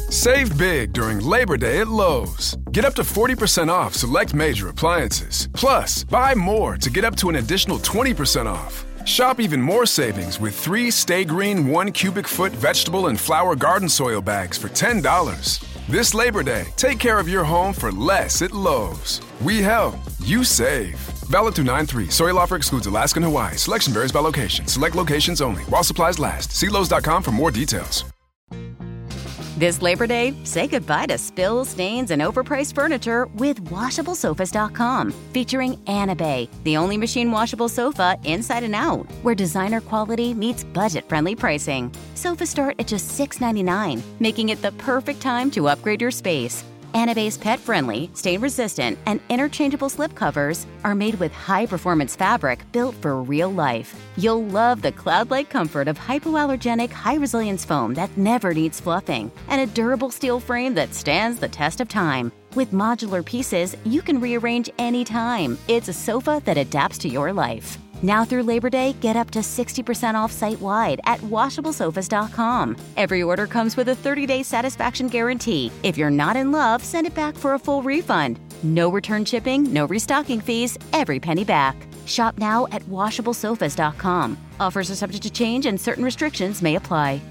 Save big during Labor Day at Lowe's. Get up to 40% off select major appliances. Plus, buy more to get up to an additional 20% off. Shop even more savings with 3 Stay Green 1 cubic foot vegetable and flower garden soil bags for $10. This Labor Day, take care of your home for less at Lowe's. We help, you save. Valid through 9/3. Soil offer excludes Alaska and Hawaii. Selection varies by location. Select locations only. While supplies last. See Lowe's.com for more details. This Labor Day, say goodbye to spills, stains, and overpriced furniture with WashableSofas.com, featuring Anabay, the only machine washable sofa inside and out, where designer quality meets budget-friendly pricing. Sofas start at just $6.99, making it the perfect time to upgrade your space. Anabay's pet-friendly, stain-resistant, and interchangeable slipcovers are made with high-performance fabric built for real life. You'll love the cloud-like comfort of hypoallergenic, high-resilience foam that never needs fluffing, and a durable steel frame that stands the test of time. With modular pieces, you can rearrange anytime. It's a sofa that adapts to your life. Now through Labor Day, get up to 60% off site-wide at WashableSofas.com. Every order comes with a 30-day satisfaction guarantee. If you're not in love, send it back for a full refund. No return shipping, no restocking fees, every penny back. Shop now at WashableSofas.com. Offers are subject to change and certain restrictions may apply.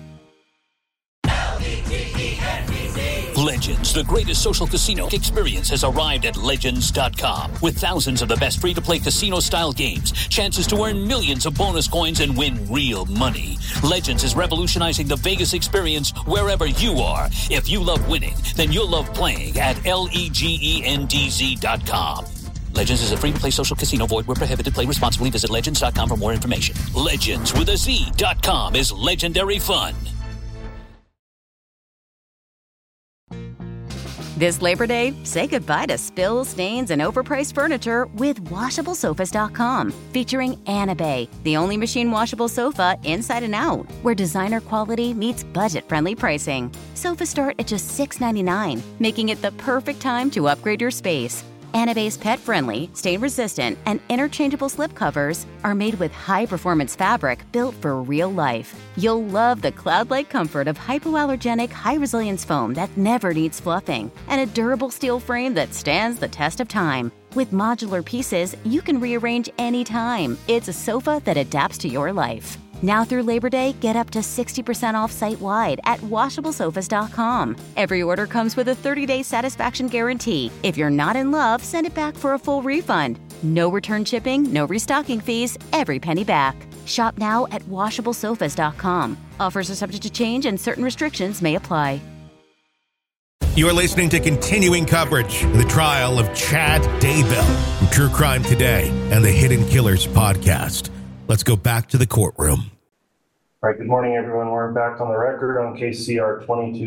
Legends, the greatest social casino experience, has arrived at Legends.com. With thousands of the best free-to-play casino-style games, chances to earn millions of bonus coins and win real money. Legends is revolutionizing the Vegas experience wherever you are. If you love winning, then you'll love playing at LEGENDZ.com. Legends is a free-to-play social casino. Void where prohibited. Play responsibly. Visit Legends.com for more information. Legends with a Z.com is legendary fun. This Labor Day, say goodbye to spills, stains, and overpriced furniture with WashableSofas.com, featuring Anabay, the only machine washable sofa inside and out, where designer quality meets budget-friendly pricing. Sofas start at just $6.99, making it the perfect time to upgrade your space. Anabay's pet-friendly, stain-resistant, and interchangeable slipcovers are made with high-performance fabric built for real life. You'll love the cloud-like comfort of hypoallergenic, high-resilience foam that never needs fluffing, and a durable steel frame that stands the test of time. With modular pieces, you can rearrange anytime. It's a sofa that adapts to your life. Now through Labor Day, get up to 60% off site-wide at WashableSofas.com. Every order comes with a 30-day satisfaction guarantee. If you're not in love, send it back for a full refund. No return shipping, no restocking fees, every penny back. Shop now at WashableSofas.com. Offers are subject to change and certain restrictions may apply. You are listening to continuing coverage of the trial of Chad Daybell from True Crime Today and the Hidden Killers podcast. Let's go back to the courtroom. All right, good morning, everyone. We're back on the record on KCR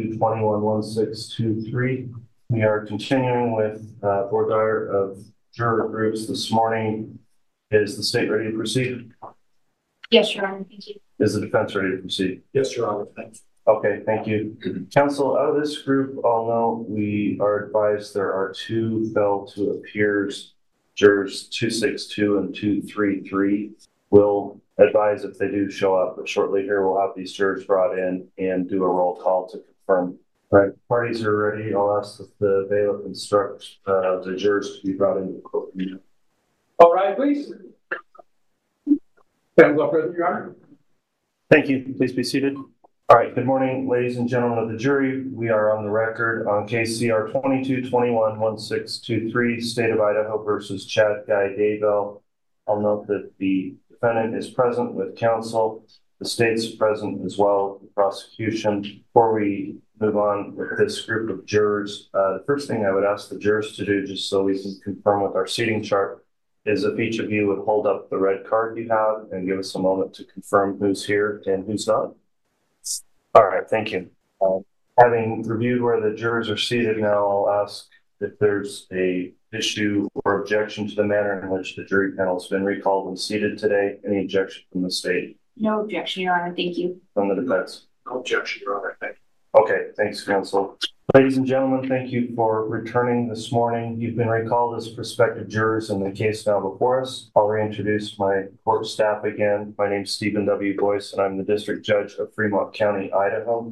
22211623. We are continuing with voir dire of juror groups this morning. Is the state ready to proceed? Yes, Your Honor. Thank you. Is the defense ready to proceed? Yes, Your Honor. Thanks. Okay, thank you. Counsel, out of this group, I'll note we are advised there are 2 failed to appears, jurors 262 and 233. We'll advise if they do show up, but shortly here we'll have these jurors brought in and do a roll call to confirm. All right, parties are ready. I'll ask if the bailiff instructs the jurors to be brought into the courtroom. All right, please. Stand up, Your Honor. Thank you. Please be seated. All right, good morning, ladies and gentlemen of the jury. We are on the record on KCR 22211623, State of Idaho versus Chad Guy Daybell. I'll note that the defendant is present with counsel. The state's present as well, the prosecution. Before we move on with this group of jurors, the first thing I would ask the jurors to do, just so we can confirm with our seating chart, is if each of you would hold up the red card you have and give us a moment to confirm who's here and who's not. All right, thank you. Having reviewed where the jurors are seated now, I'll ask if there's a issue or objection to the manner in which the jury panel has been recalled and seated today. Any objection from the state? No objection, Your Honor. Thank you. From the defense? No objection, Your Honor. Thank you. Okay, thanks, counsel. Ladies and gentlemen, thank you for returning this morning. You've been recalled as prospective jurors in the case now before us. I'll reintroduce my court staff again. My name's Stephen W. Boyce, and I'm the District Judge of Fremont County, Idaho.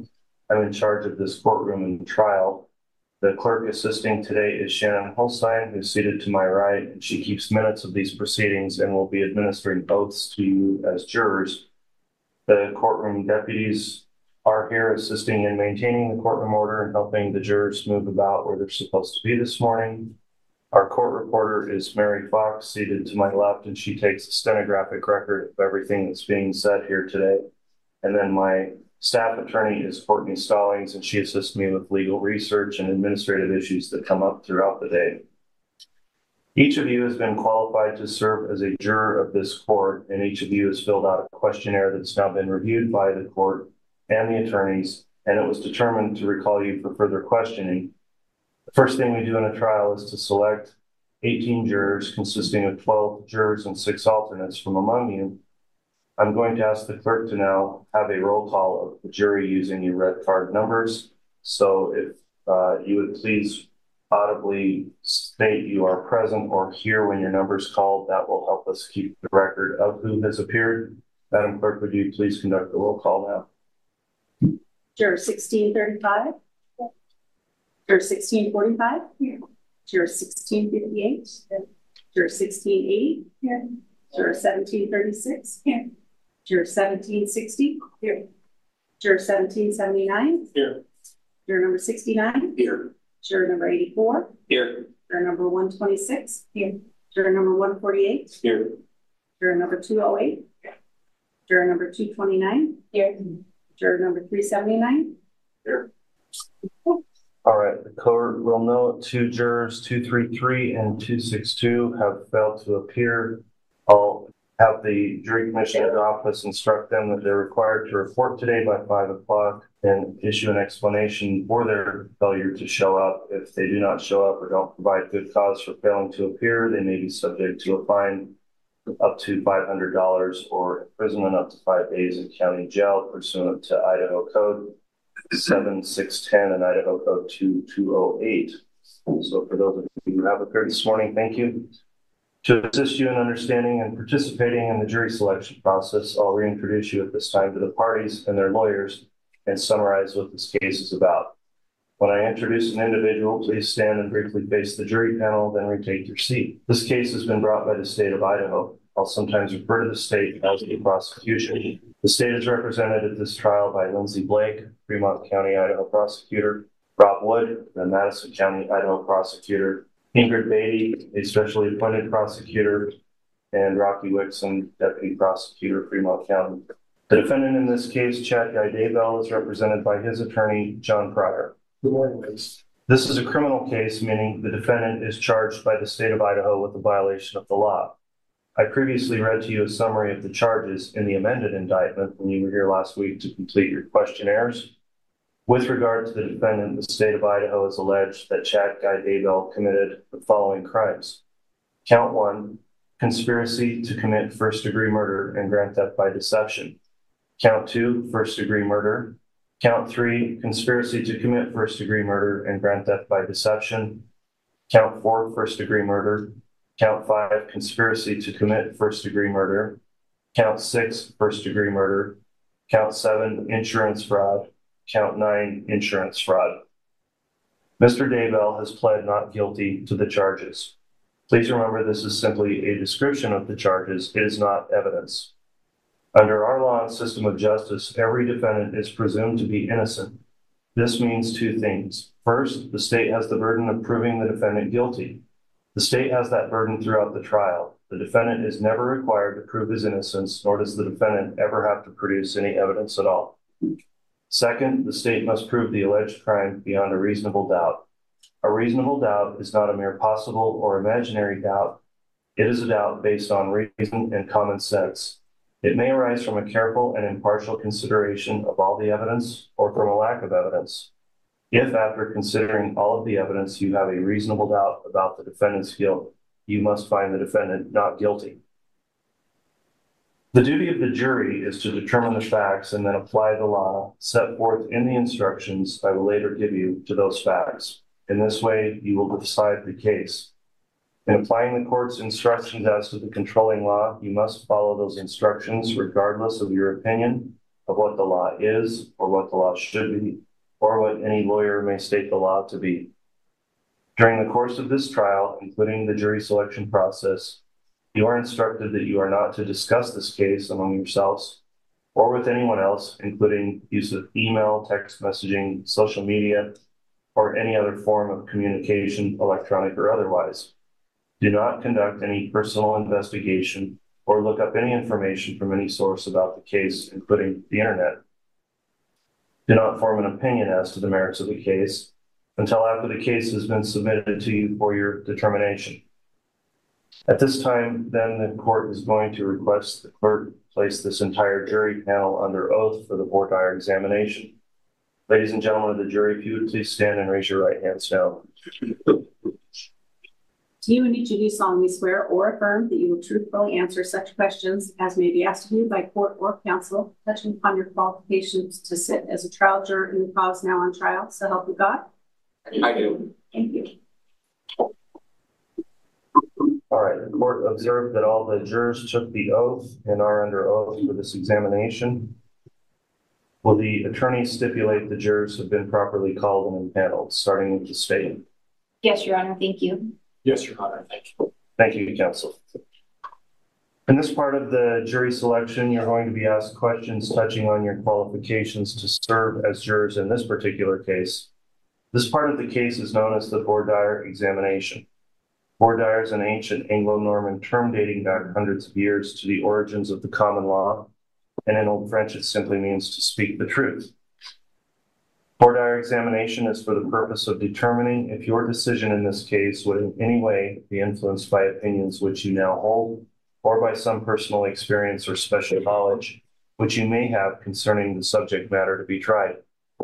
I'm in charge of this courtroom and trial. The clerk assisting today is Shannon Holstein, who's seated to my right, and she keeps minutes of these proceedings and will be administering oaths to you as jurors. The courtroom deputies are here assisting in maintaining the courtroom order and helping the jurors move about where they're supposed to be this morning. Our court reporter is Mary Fox, seated to my left, and she takes a stenographic record of everything that's being said here today. And then my staff attorney is Courtney Stallings, and she assists me with legal research and administrative issues that come up throughout the day. Each of you has been qualified to serve as a juror of this court, and each of you has filled out a questionnaire that's now been reviewed by the court and the attorneys, and it was determined to recall you for further questioning. The first thing we do in a trial is to select 18 jurors consisting of 12 jurors and 6 alternates from among you. I'm going to ask the clerk to now have a roll call of the jury using your red card numbers. So if you would please audibly state you are present or here when your number is called, that will help us keep the record of who has appeared. Madam Clerk, would you please conduct the roll call now? Juror 1635. Juror 1645. Here. Juror 1658. Juror 1680. Here. Juror 1736. Here. Juror 1760. Here. Juror 1779. Here. Juror number 69. Here. Juror number 84. Here. Juror number 126. Here. Juror number 148. Here. Juror number 208. Juror number 229. Here. Juror number 379. Here. All right, the court will note 2 jurors, 233 and 262 have failed to appear. I'll have the jury commissioner's office instruct them that they're required to report today by 5 o'clock and issue an explanation for their failure to show up. If they do not show up or don't provide good cause for failing to appear, they may be subject to a fine up to $500 or imprisonment up to 5 days in county jail pursuant to Idaho Code 7610 and Idaho Code 2208. So for those of you who have appeared this morning, thank you. To assist you in understanding and participating in the jury selection process, I'll reintroduce you at this time to the parties and their lawyers and summarize what this case is about. When I introduce an individual, please stand and briefly face the jury panel, then retake your seat. This case has been brought by the state of Idaho. I'll sometimes refer to the state as the prosecution. The state is represented at this trial by Lindsay Blake, Fremont County, Idaho prosecutor, Rob Wood, the Madison County, Idaho prosecutor, Ingrid Beatty, a specially appointed prosecutor, and Rocky Wixom, deputy prosecutor, Fremont County. The defendant in this case, Chad Guy Daybell, is represented by his attorney, John Pryor. Good morning, ladies. This is a criminal case, meaning the defendant is charged by the state of Idaho with a violation of the law. I previously read to you a summary of the charges in the amended indictment when you were here last week to complete your questionnaires. With regard to the defendant, the state of Idaho has alleged that Chad Guy Daybell committed the following crimes. Count 1, conspiracy to commit first-degree murder and grand theft by deception. Count 2, first-degree murder. Count 3, conspiracy to commit first-degree murder and grand theft by deception. Count 4, first-degree murder. Count 5, conspiracy to commit first-degree murder. Count 6, first-degree murder. Count 7, insurance fraud. Count 9, insurance fraud. Mr. Daybell has pled not guilty to the charges. Please remember this is simply a description of the charges. It is not evidence. Under our law and system of justice, every defendant is presumed to be innocent. This means 2 things. First, the state has the burden of proving the defendant guilty. The state has that burden throughout the trial. The defendant is never required to prove his innocence, nor does the defendant ever have to produce any evidence at all. Second, the state must prove the alleged crime beyond a reasonable doubt. A reasonable doubt is not a mere possible or imaginary doubt. It is a doubt based on reason and common sense. It may arise from a careful and impartial consideration of all the evidence or from a lack of evidence. If after considering all of the evidence you have a reasonable doubt about the defendant's guilt, you must find the defendant not guilty. The duty of the jury is to determine the facts and then apply the law set forth in the instructions I will later give you to those facts. In this way, you will decide the case. In applying the court's instructions as to the controlling law, you must follow those instructions regardless of your opinion of what the law is or what the law should be. or what any lawyer may state the law to be. During the course of this trial, including the jury selection process, you are instructed that you are not to discuss this case among yourselves or with anyone else, including use of email, text messaging, social media, or any other form of communication, electronic or otherwise. Do not conduct any personal investigation or look up any information from any source about the case, including the internet. Do not form an opinion as to the merits of the case until after the case has been submitted to you for your determination. At this time, then, the court is going to request the clerk place this entire jury panel under oath for the voir dire examination. Ladies and gentlemen of the jury, if you would please stand and raise your right hands now. Do you and each of you solemnly swear or affirm that you will truthfully answer such questions as may be asked of you by court or counsel, touching upon your qualifications to sit as a trial juror in the cause now on trial, so help you God? I do. Thank you. All right, the court observed that all the jurors took the oath and are under oath for this examination. Will the attorney stipulate the jurors have been properly called and impaneled, starting with the state? Yes, Your Honor. Thank you. Yes, Your Honor. Thank you. Thank you, counsel. In this part of the jury selection, you're going to be asked questions touching on your qualifications to serve as jurors in this particular case. This part of the case is known as the voir dire examination. Voir dire is an ancient Anglo-Norman term dating back hundreds of years to the origins of the common law, and in Old French it simply means to speak the truth. Voir dire examination is for the purpose of determining if your decision in this case would in any way be influenced by opinions which you now hold, or by some personal experience or special knowledge which you may have concerning the subject matter to be tried.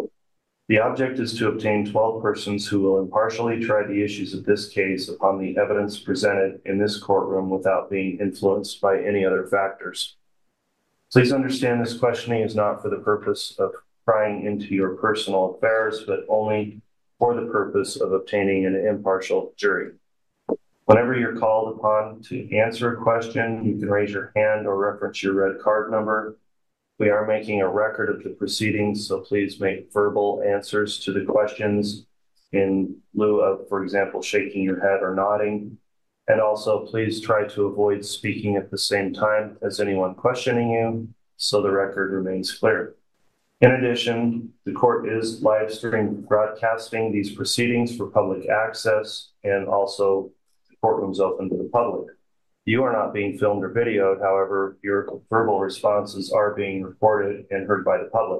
The object is to obtain 12 persons who will impartially try the issues of this case upon the evidence presented in this courtroom without being influenced by any other factors. Please understand this questioning is not for the purpose of prying into your personal affairs, but only for the purpose of obtaining an impartial jury. Whenever you're called upon to answer a question, you can raise your hand or reference your red card number. We are making a record of the proceedings, so please make verbal answers to the questions in lieu of, for example, shaking your head or nodding. And also, please try to avoid speaking at the same time as anyone questioning you, so the record remains clear. In addition, the court is live stream broadcasting these proceedings for public access, and also the courtroom's open to the public. You are not being filmed or videoed. However, your verbal responses are being recorded and heard by the public.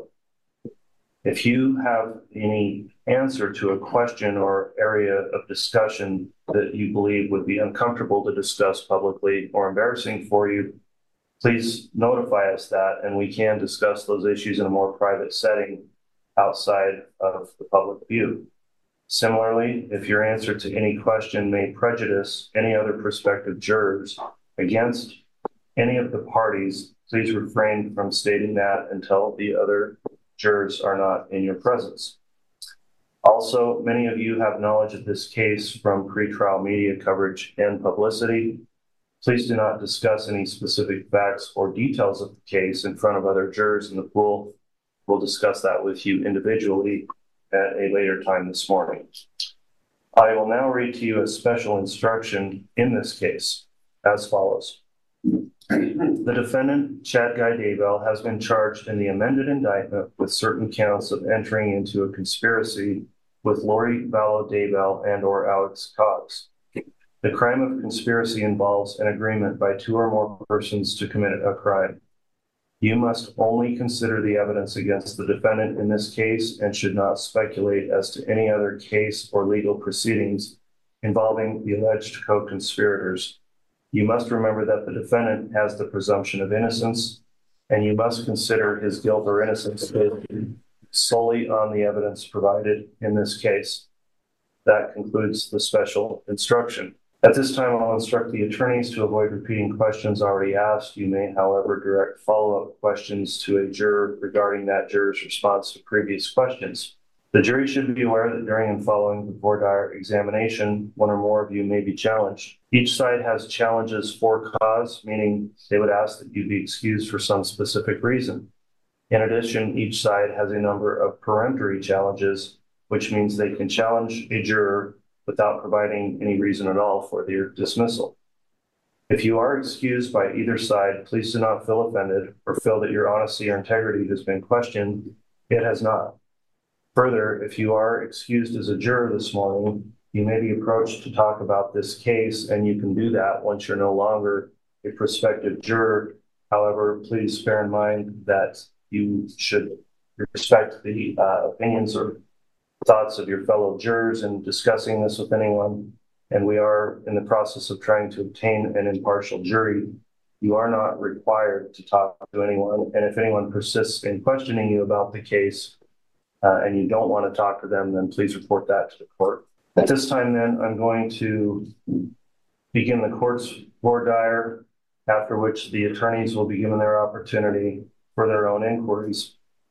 If you have any answer to a question or area of discussion that you believe would be uncomfortable to discuss publicly or embarrassing for you, please notify us that, and we can discuss those issues in a more private setting outside of the public view. Similarly, if your answer to any question may prejudice any other prospective jurors against any of the parties, please refrain from stating that until the other jurors are not in your presence. Also, many of you have knowledge of this case from pretrial media coverage and publicity. Please do not discuss any specific facts or details of the case in front of other jurors in the pool. We'll discuss that with you individually at a later time this morning. I will now read to you a special instruction in this case as follows. The defendant, Chad Guy Daybell, has been charged in the amended indictment with certain counts of entering into a conspiracy with Lori Vallow Daybell and or Alex Cox. The crime of conspiracy involves an agreement by two or more persons to commit a crime. You must only consider the evidence against the defendant in this case and should not speculate as to any other case or legal proceedings involving the alleged co-conspirators. You must remember that the defendant has the presumption of innocence, and you must consider his guilt or innocence solely on the evidence provided in this case. That concludes the special instruction. At this time, I'll instruct the attorneys to avoid repeating questions already asked. You may, however, direct follow-up questions to a juror regarding that juror's response to previous questions. The jury should be aware that during and following the voir dire examination, one or more of you may be challenged. Each side has challenges for cause, meaning they would ask that you be excused for some specific reason. In addition, each side has a number of peremptory challenges, which means they can challenge a juror without providing any reason at all for their dismissal. If you are excused by either side, please do not feel offended or feel that your honesty or integrity has been questioned. It has not. Further, if you are excused as a juror this morning, you may be approached to talk about this case, and you can do that once you're no longer a prospective juror. However, please bear in mind that you should respect the opinions or thoughts of your fellow jurors in discussing this with anyone. And we are in the process of trying to obtain an impartial jury. You are not required to talk to anyone. And if anyone persists in questioning you about the case and you don't want to talk to them, then please report that to the court. At this time, then, I'm going to begin the court's voir dire, after which the attorneys will be given their opportunity for their own inquiries.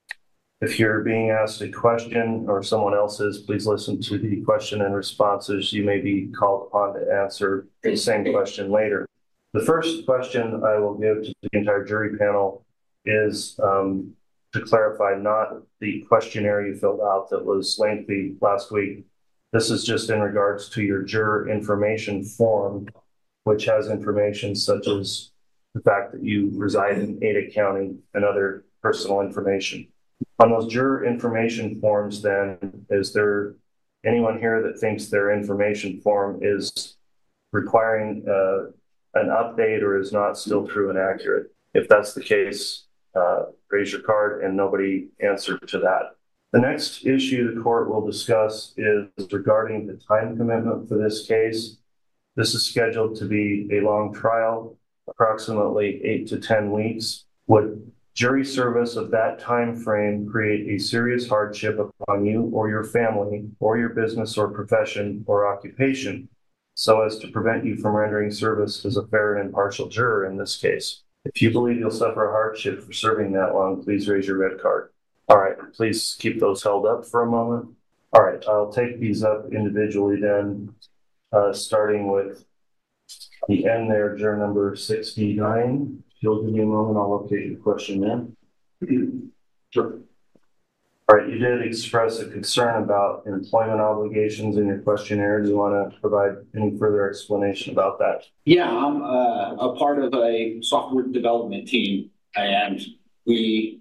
If you're being asked a question or someone else is, please listen to the question and responses. You may be called upon to answer the same question later. The first question I will give to the entire jury panel is to clarify not the questionnaire you filled out that was lengthy last week. This is just in regards to your juror information form, which has information such as the fact that you reside in Ada County and other personal information. On those juror information forms, then, is there anyone here that thinks their information form is requiring an update or is not still true and accurate? If that's the case, raise your card, and nobody answered to that. The next issue the court will discuss is regarding the time commitment for this case. This is scheduled to be a long trial, approximately 8 to 10 weeks. Would jury service of that time frame create a serious hardship upon you or your family or your business or profession or occupation, so as to prevent you from rendering service as a fair and impartial juror in this case? If you believe you'll suffer a hardship for serving that long, please raise your red card. All right, please keep those held up for a moment. All right, I'll take these up individually then, starting with the end there, juror number 69. If you'll give me a moment, I'll locate your question then. Sure. All right, you did express a concern about employment obligations in your questionnaire. Do you want to provide any further explanation about that? Yeah, I'm a part of a software development team, and we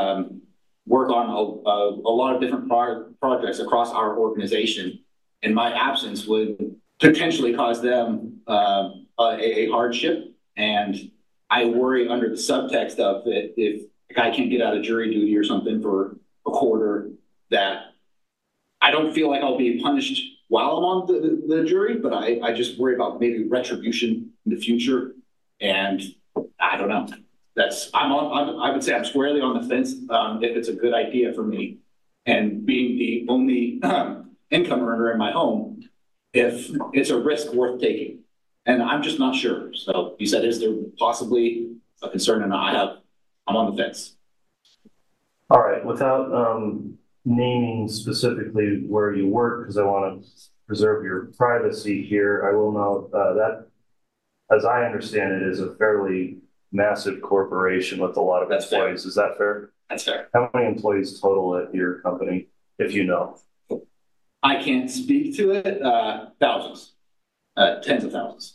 work on a lot of different projects across our organization. And my absence would potentially cause them a hardship. And I worry under the subtext of it, if a guy can't get out of jury duty or something for a quarter, that I don't feel like I'll be punished while I'm on the jury, but I just worry about maybe retribution in the future. And I don't know. I would say I'm squarely on the fence if it's a good idea for me. And being the only income earner in my home, if it's a risk worth taking. And I'm just not sure. So you said, is there possibly a concern? And I'm on the fence. All right. Without naming specifically where you work, because I want to preserve your privacy here, I will note that, as I understand it, is a fairly massive corporation with a lot of employees. Fair. Is that fair? That's fair. How many employees total at your company, if you know? I can't speak to it. Thousands, tens of thousands.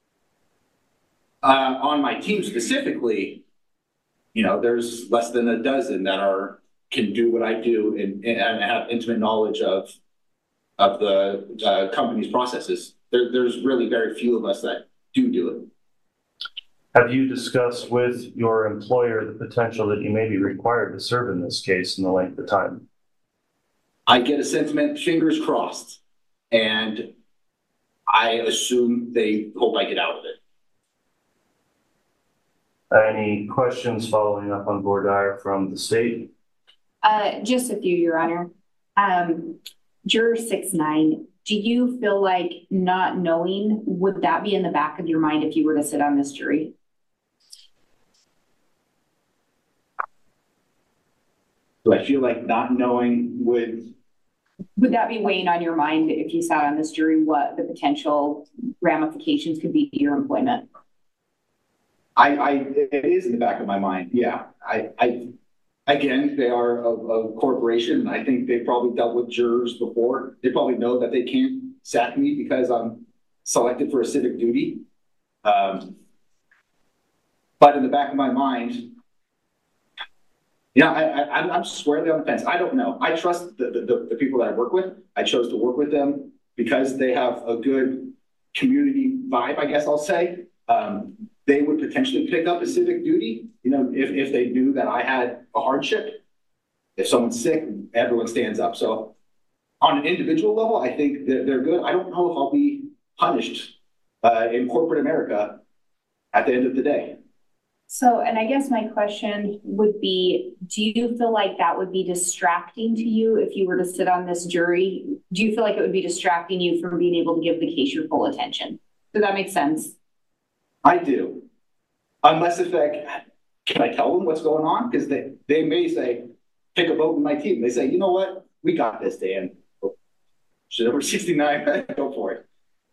On my team specifically, there's less than a dozen that can do what I do and have intimate knowledge of the company's processes. There's really very few of us that do it. Have you discussed with your employer the potential that you may be required to serve in this case and the length of time? I get a sentiment, fingers crossed, and I assume they hope I get out of it. Any questions following up on voir dire from the state? Just a few, Your Honor. Juror 69, do you feel like not knowing, would that be in the back of your mind if you were to sit on this jury? Do I feel like not knowing would that be weighing on your mind if you sat on this jury, what the potential ramifications could be to your employment? It is in the back of my mind. Yeah. Again, they are a corporation. I think they've probably dealt with jurors before. They probably know that they can't sack me because I'm selected for a civic duty. But in the back of my mind, I'm squarely on the fence. I don't know. I trust the people that I work with. I chose to work with them because they have a good community vibe, I guess I'll say. They would potentially pick up a civic duty, if they knew that I had a hardship. If someone's sick, everyone stands up. So on an individual level, I think that they're good. I don't know if I'll be punished in corporate America at the end of the day. So, and I guess my question would be, do you feel like that would be distracting to you if you were to sit on this jury? Do you feel like it would be distracting you from being able to give the case your full attention? Does that make sense? I do. Unless can I tell them what's going on? Because they may say, pick a vote with my team. They say, you know what? We got this, Dan. Number 69, go for it.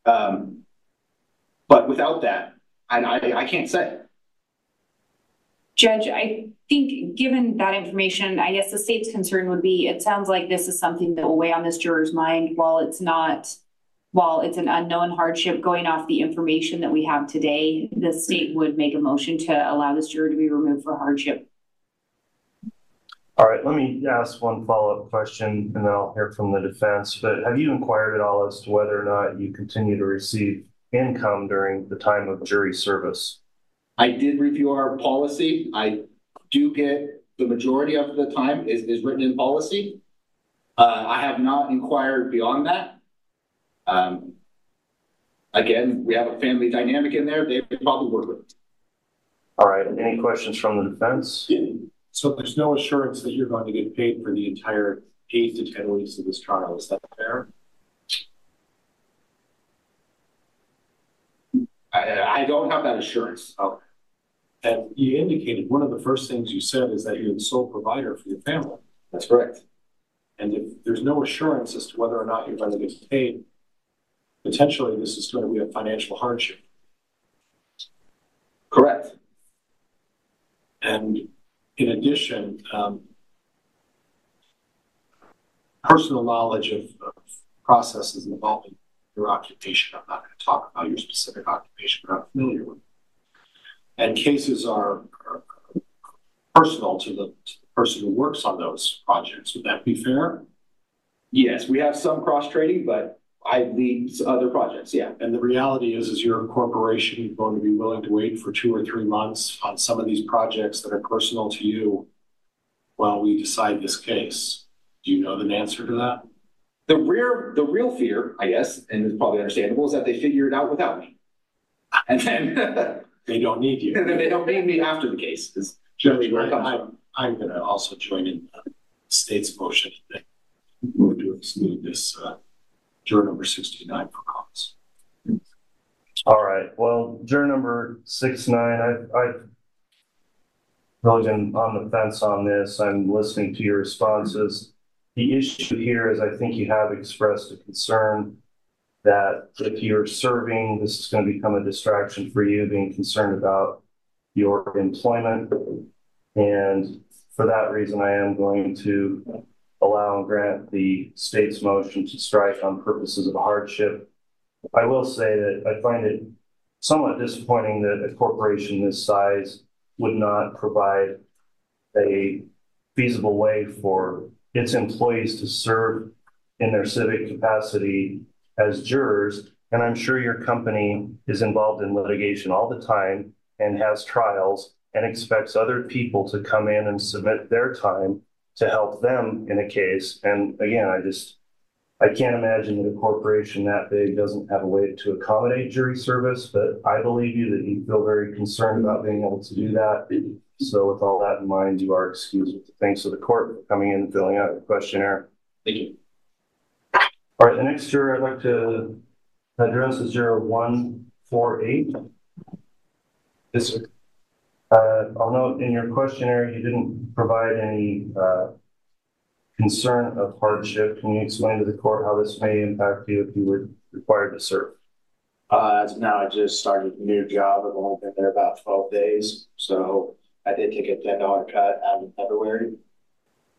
But without that, I can't say. Judge, I think given that information, I guess the state's concern would be, it sounds like this is something that will weigh on this juror's mind while it's an unknown hardship. Going off the information that we have today, the state would make a motion to allow this juror to be removed for hardship. All right, let me ask one follow-up question and then I'll hear from the defense. But have you inquired at all as to whether or not you continue to receive income during the time of jury service? I did review our policy. I do get the majority of the time is written in policy. I have not inquired beyond that. Again, we have a family dynamic in there. They probably work with it. All right, any questions from the defense? So there's no assurance that you're going to get paid for the entire 8 to 10 weeks of this trial. Is that fair? I don't have that assurance. Oh. And you indicated one of the first things you said is that you're the sole provider for your family. That's correct. And if there's no assurance as to whether or not you're going to get paid, potentially this is going to be a financial hardship. Correct. And in addition, personal knowledge of processes involving your occupation. I'm not going to talk about your specific occupation, but I'm familiar with it. And cases are personal to the person who works on those projects. Would that be fair? Yes, we have some cross-trading, but I lead other projects, yeah. And the reality is you're a corporation going to be willing to wait for 2 or 3 months on some of these projects that are personal to you while we decide this case. Do you know the answer to that? The real fear, I guess, and it's probably understandable, is that they figure it out without me. And then they don't need you. And then they don't need me after the case. Is Judge, I'm going to also join in the state's motion that move to exclude this juror number 69 for cause. All right. Well, juror number 69, I've really been on the fence on this. I'm listening to your responses. The issue here is I think you have expressed a concern that if you're serving, this is going to become a distraction for you, being concerned about your employment. And for that reason, I am going to allow and grant the state's motion to strike on purposes of hardship. I will say that I find it somewhat disappointing that a corporation this size would not provide a feasible way for its employees to serve in their civic capacity as jurors. And I'm sure your company is involved in litigation all the time and has trials and expects other people to come in and submit their time to help them in a case. And again, I can't imagine that a corporation that big doesn't have a way to accommodate jury service, but I believe you that you feel very concerned about being able to do that. So with all that in mind, you are excused with the thanks of the court for coming in and filling out the questionnaire. Thank you. All right, the next juror I'd like to address is juror 148. Yes, sir. I'll note in your questionnaire, you didn't provide any concern of hardship. Can you explain to the court how this may impact you if you were required to serve? As of now, I just started a new job. I've only been there about 12 days. So I did take a $10 cut out in February.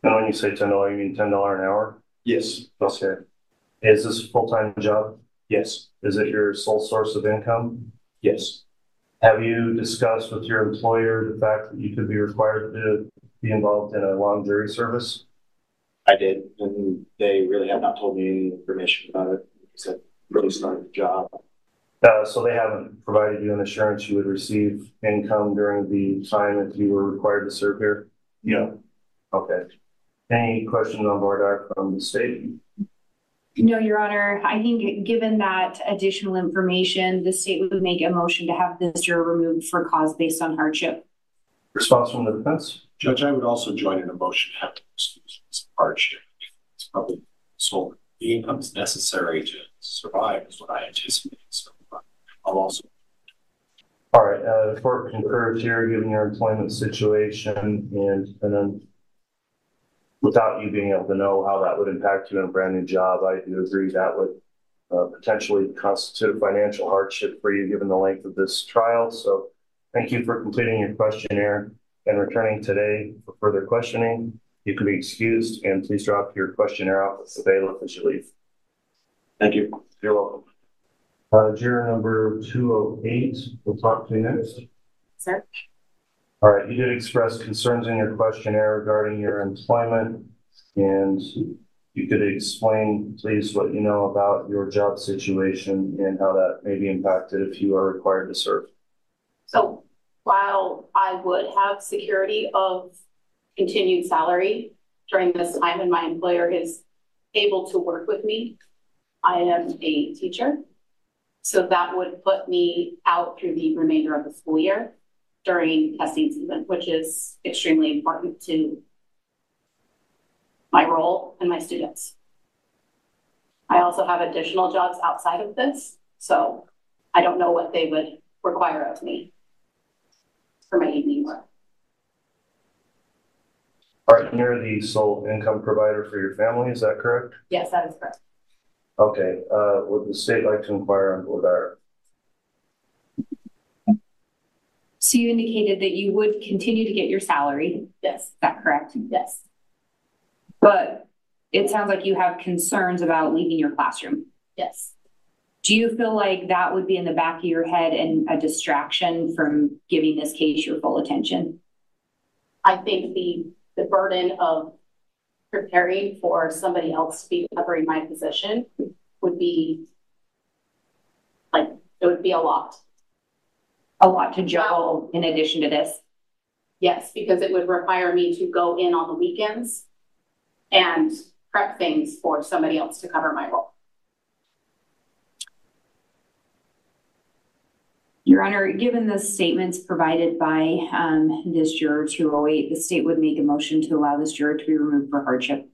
And when you say $10, you mean $10 an hour? Yes. Okay. Is this a full-time job? Yes. Is it your sole source of income? Yes. Have you discussed with your employer the fact that you could be required to be involved in a long jury service? I did, and they really have not told me any information about it because I really started the job. So they haven't provided you an assurance you would receive income during the time that you were required to serve here? No. Okay. Any questions on board are from the state? No, Your Honor. I think given that additional information, the state would make a motion to have this juror removed for cause based on hardship. Response from the defense? Judge, I would also join in a motion to have this hardship. It's probably so the income is necessary to survive is what I anticipate. So I'll also. All right, the court concurs here, given your employment situation, and then without you being able to know how that would impact you in a brand new job, I do agree that would potentially constitute a financial hardship for you given the length of this trial. So thank you for completing your questionnaire and returning today for further questioning. You can be excused, and please drop your questionnaire off with the bailiff as you leave. Thank you. You're welcome. Juror number 208, we'll talk to you next. Sir. All right, you did express concerns in your questionnaire regarding your employment, and you could explain, please, what you know about your job situation and how that may be impacted if you are required to serve. So while I would have security of continued salary during this time and my employer is able to work with me, I am a teacher. So that would put me out through the remainder of the school year during testing season, which is extremely important to my role and my students. I also have additional jobs outside of this, so I don't know what they would require of me for my evening work. All right, you're the sole income provider for your family, is that correct? Yes, that is correct. Okay, would the state like to inquire on board our? So you indicated that you would continue to get your salary. Yes. Is that correct? Yes. But it sounds like you have concerns about leaving your classroom. Yes. Do you feel like that would be in the back of your head and a distraction from giving this case your full attention? I think the burden of preparing for somebody else to be covering my position would be like, it would be a lot. A lot to juggle in addition to this? Yes, because it would require me to go in on the weekends and prep things for somebody else to cover my role. Your Honor, given the statements provided by this juror 208, the state would make a motion to allow this juror to be removed for hardship.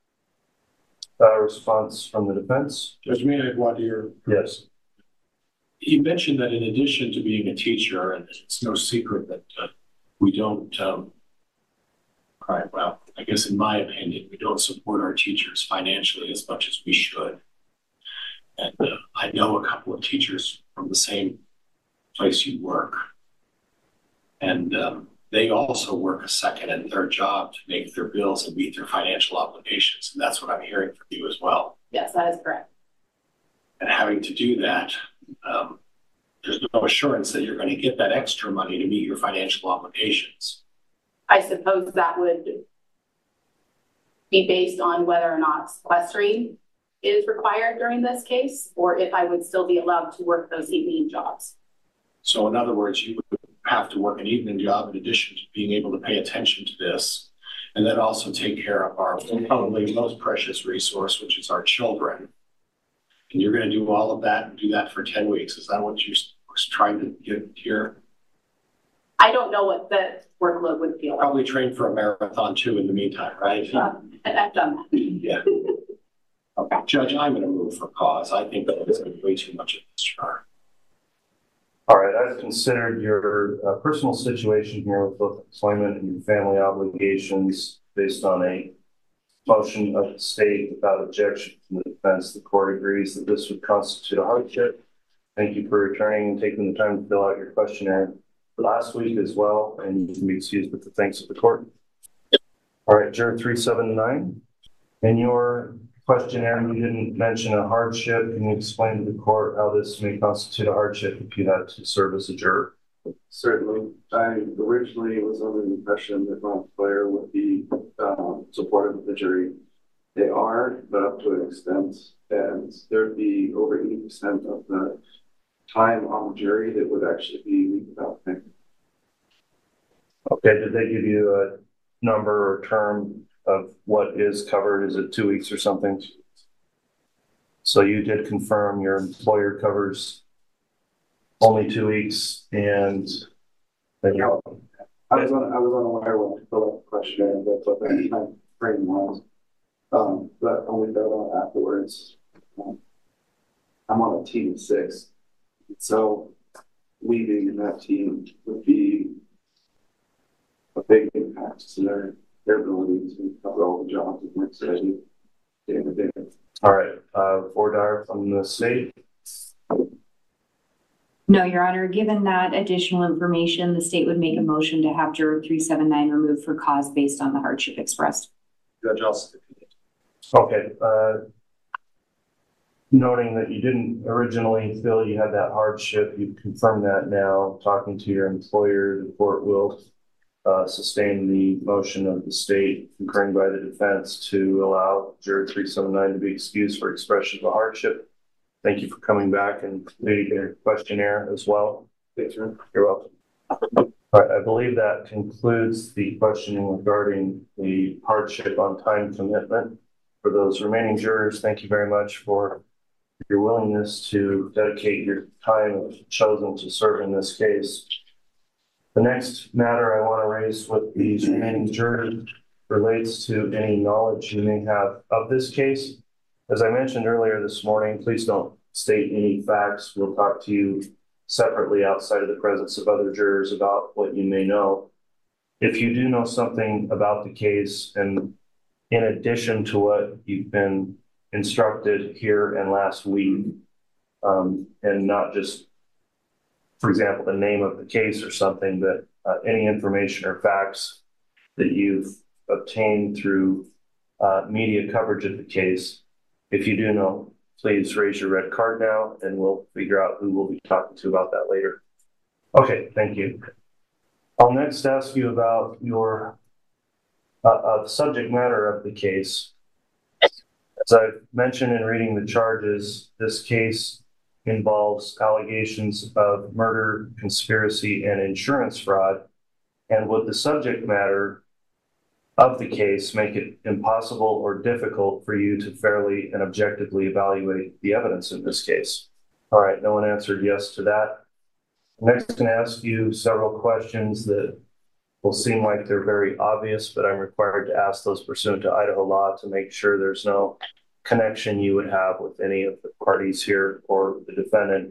Response from the defense? Judge, may I add one here? Yes. You mentioned that in addition to being a teacher, and it's no secret that we don't, well, I guess in my opinion, we don't support our teachers financially as much as we should. And I know a couple of teachers from the same place you work. And they also work a second and third job to make their bills and meet their financial obligations. And that's what I'm hearing from you as well. Yes, that is correct. And having to do that, there's no assurance that you're going to get that extra money to meet your financial obligations. I suppose that would be based on whether or not sequestering is required during this case, or if I would still be allowed to work those evening jobs. So in other words, you would have to work an evening job in addition to being able to pay attention to this, and then also take care of our probably most precious resource, which is our children. And you're going to do all of that and do that for 10 weeks. Is that what you're trying to get here? I don't know what the workload would feel like. Probably train for a marathon too in the meantime, right? And I've done that. Yeah. Okay, Judge, I'm going to move for cause. I think that is way too much of this charge. All right, I've considered your personal situation here with both employment and your family obligations based on a motion of the state without objection from the defense. The court agrees that this would constitute a hardship. Thank you for returning and taking the time to fill out your questionnaire last week as well, and you can be excused with the thanks of the court. All right, juror 379. In your questionnaire, you didn't mention a hardship. Can you explain to the court how this may constitute a hardship if you had to serve as a juror? Certainly. I originally was under the impression that my employer would be supportive of the jury. They are, but up to an extent, and there'd be over 80% of the time on the jury that would actually be without pay. Okay, did they give you a number or term of what is covered? Is it 2 weeks or something? So you did confirm your employer covers only 2 weeks, and then you. I was unaware when I filled out the questionnaire what that time frame was, but only found out afterwards. I'm on a team of 6, so leaving in that team would be a big impact to their ability to cover all the jobs and work that I do day to day. All right, Vordar from the state. No, Your Honor, given that additional information, the state would make a motion to have juror 379 removed for cause based on the hardship expressed. Judge, I'll stipulate. Okay, noting that you didn't originally feel you had that hardship, you confirm that now. Talking to your employer, the court will sustain the motion of the state concurring by the defense to allow juror 379 to be excused for expression of a hardship. Thank you for coming back and leading your questionnaire as well. Thanks, sir. You're welcome. All right, I believe that concludes the questioning regarding the hardship on time commitment. For those remaining jurors, thank you very much for your willingness to dedicate your time chosen to serve in this case. The next matter I want to raise with these remaining jurors relates to any knowledge you may have of this case. As I mentioned earlier this morning, please don't state any facts. We'll talk to you separately outside of the presence of other jurors about what you may know. If you do know something about the case, and in addition to what you've been instructed here and last week, and not just, for example, the name of the case or something, but any information or facts that you've obtained through media coverage of the case. If you do know, please raise your red card now and we'll figure out who we'll be talking to about that later. Okay, thank you. I'll next ask you about your subject matter of the case. As I've mentioned in reading the charges, this case involves allegations of murder, conspiracy, and insurance fraud. And would the subject matter of the case make it impossible or difficult for you to fairly and objectively evaluate the evidence in this case? All right, no one answered yes to that. I'm next going to ask you several questions that will seem like they're very obvious, but I'm required to ask those pursuant to Idaho law to make sure there's no connection you would have with any of the parties here or the defendant.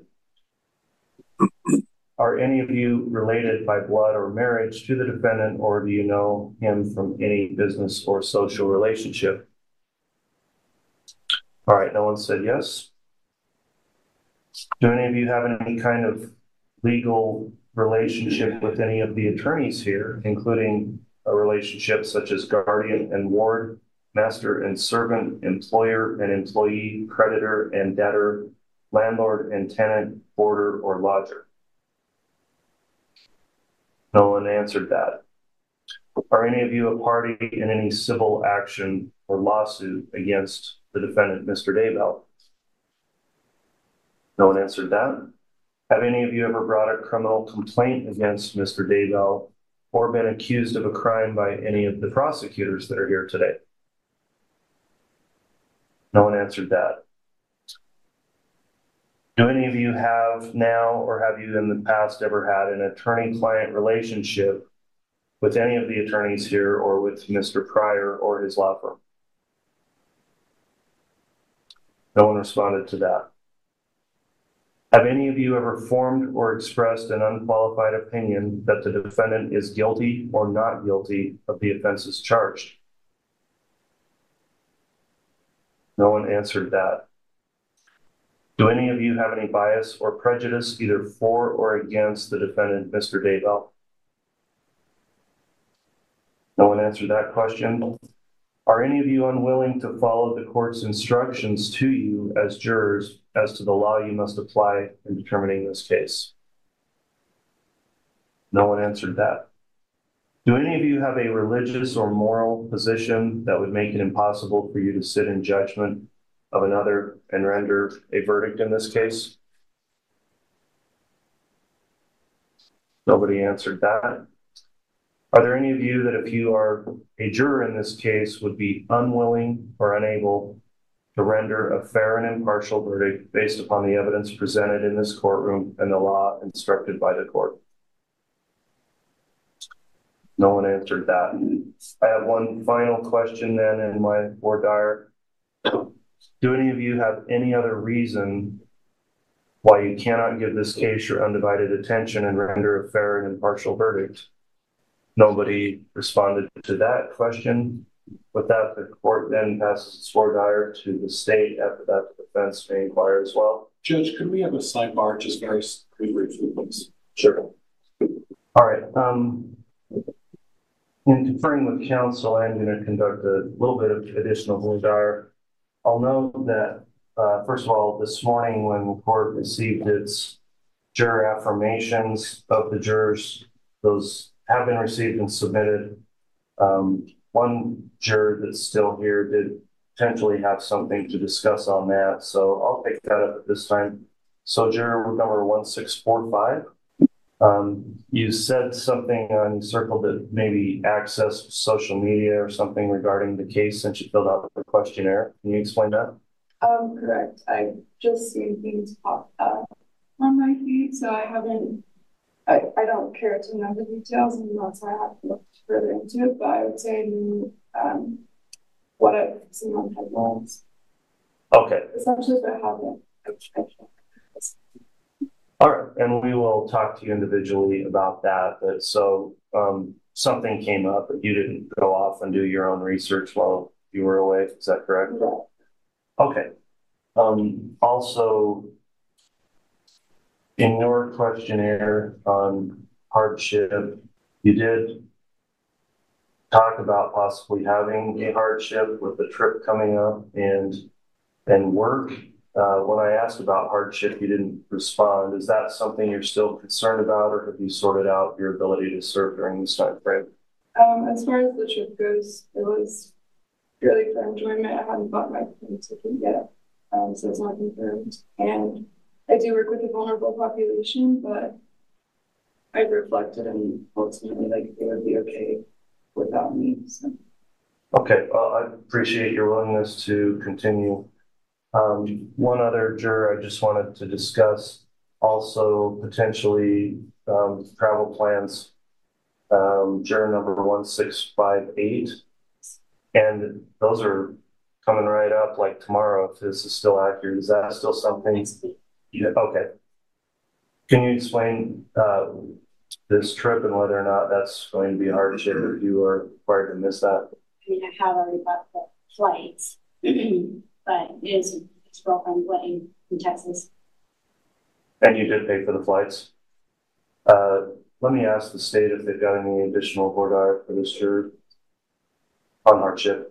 Are any of you related by blood or marriage to the defendant, or do you know him from any business or social relationship? All right, no one said yes. Do any of you have any kind of legal relationship with any of the attorneys here, including a relationship such as guardian and ward, master and servant, employer and employee, creditor and debtor, landlord and tenant, boarder or lodger? No one answered that. Are any of you a party in any civil action or lawsuit against the defendant, Mr. Daybell? No one answered that. Have any of you ever brought a criminal complaint against Mr. Daybell or been accused of a crime by any of the prosecutors that are here today? No one answered that. Do any of you have now, or have you in the past ever had an attorney-client relationship with any of the attorneys here or with Mr. Pryor or his law firm? No one responded to that. Have any of you ever formed or expressed an unqualified opinion that the defendant is guilty or not guilty of the offenses charged? No one answered that. Do any of you have any bias or prejudice either for or against the defendant, Mr. Daybell? No one answered that question. Are any of you unwilling to follow the court's instructions to you as jurors as to the law you must apply in determining this case? No one answered that. Do any of you have a religious or moral position that would make it impossible for you to sit in judgment of another and render a verdict in this case? Nobody answered that. Are there any of you that if you are a juror in this case would be unwilling or unable to render a fair and impartial verdict based upon the evidence presented in this courtroom and the law instructed by the court? No one answered that. I have one final question then in my voir dire. Do any of you have any other reason why you cannot give this case your undivided attention and render a fair and impartial verdict? Nobody responded to that question. With that, the court then passes its voir dire to the state. After that, the defense may inquire as well. Judge, could we have a sidebar just very briefly, please? Sure. All right. In conferring with counsel, I'm going to conduct a little bit of additional voir dire. I'll note that, first of all, this morning when the court received its juror affirmations of the jurors, those have been received and submitted. One juror that's still here did potentially have something to discuss on that, so I'll pick that up at this time. So juror number 1645, you said something on you circled that maybe access social media or something regarding the case since you filled out the questionnaire. Can you explain that? Correct. I've just seen things pop up on my feed, so I haven't. I don't care to know the details, and that's why I have to look further into it. But I would say what I've seen on headlines. Okay. Essentially, but I haven't. All right, and we will talk to you individually about that. But so something came up, but you didn't go off and do your own research while you were away. Is that correct? Yeah. Okay. Also, in your questionnaire on hardship, you did talk about possibly having a hardship with the trip coming up and work. When I asked about hardship, you didn't respond. Is that something you're still concerned about, or have you sorted out your ability to serve during this time frame? As far as the trip goes, it was purely for enjoyment. I hadn't bought my plane ticket yet, so it's not confirmed. And I do work with a vulnerable population, but I've reflected and ultimately, like, they would be okay without me. So. Okay, well, I appreciate your willingness to continue. One other juror I just wanted to discuss also potentially travel plans, juror number 1658. And those are coming right up like tomorrow, if this is still accurate. Is that still something? Yeah, okay. Can you explain this trip and whether or not that's going to be a hardship if you are required to miss that? I mean, I have already bought the flights, but it is his girlfriend's wedding in Texas. And you did pay for the flights? Let me ask the state if they've got any additional voir dire for this juror on hardship.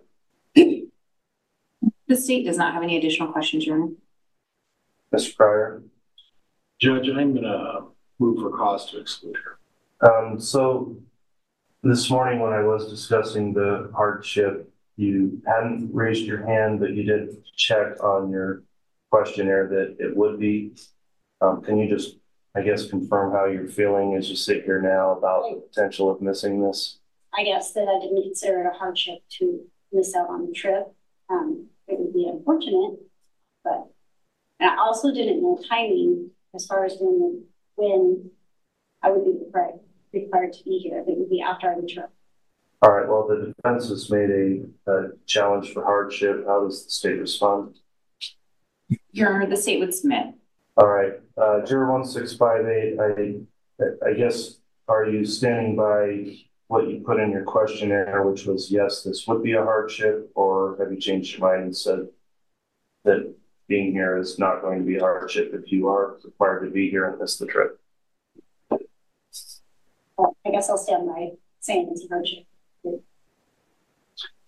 The state does not have any additional questions, Your Honor. Mr. Pryor? Judge, I'm going to move for cause to exclude her. So this morning when I was discussing the hardship, you hadn't raised your hand, but you did check on your questionnaire that it would be. Can you just, I guess, confirm how you're feeling as you sit here now about the potential of missing this? I guess that I didn't consider it a hardship to miss out on the trip. It would be unfortunate, but and I also didn't know timing as far as when I would be required to be here. It would be after I returned. All right, well, the defense has made a challenge for hardship. How does the state respond? Your Honor, the state would submit. All right, juror 1658, I guess, are you standing by what you put in your questionnaire, which was, yes, this would be a hardship, or have you changed your mind and said that being here is not going to be a hardship if you are required to be here and miss the trip? Well, I guess I'll stand by saying it's a hardship.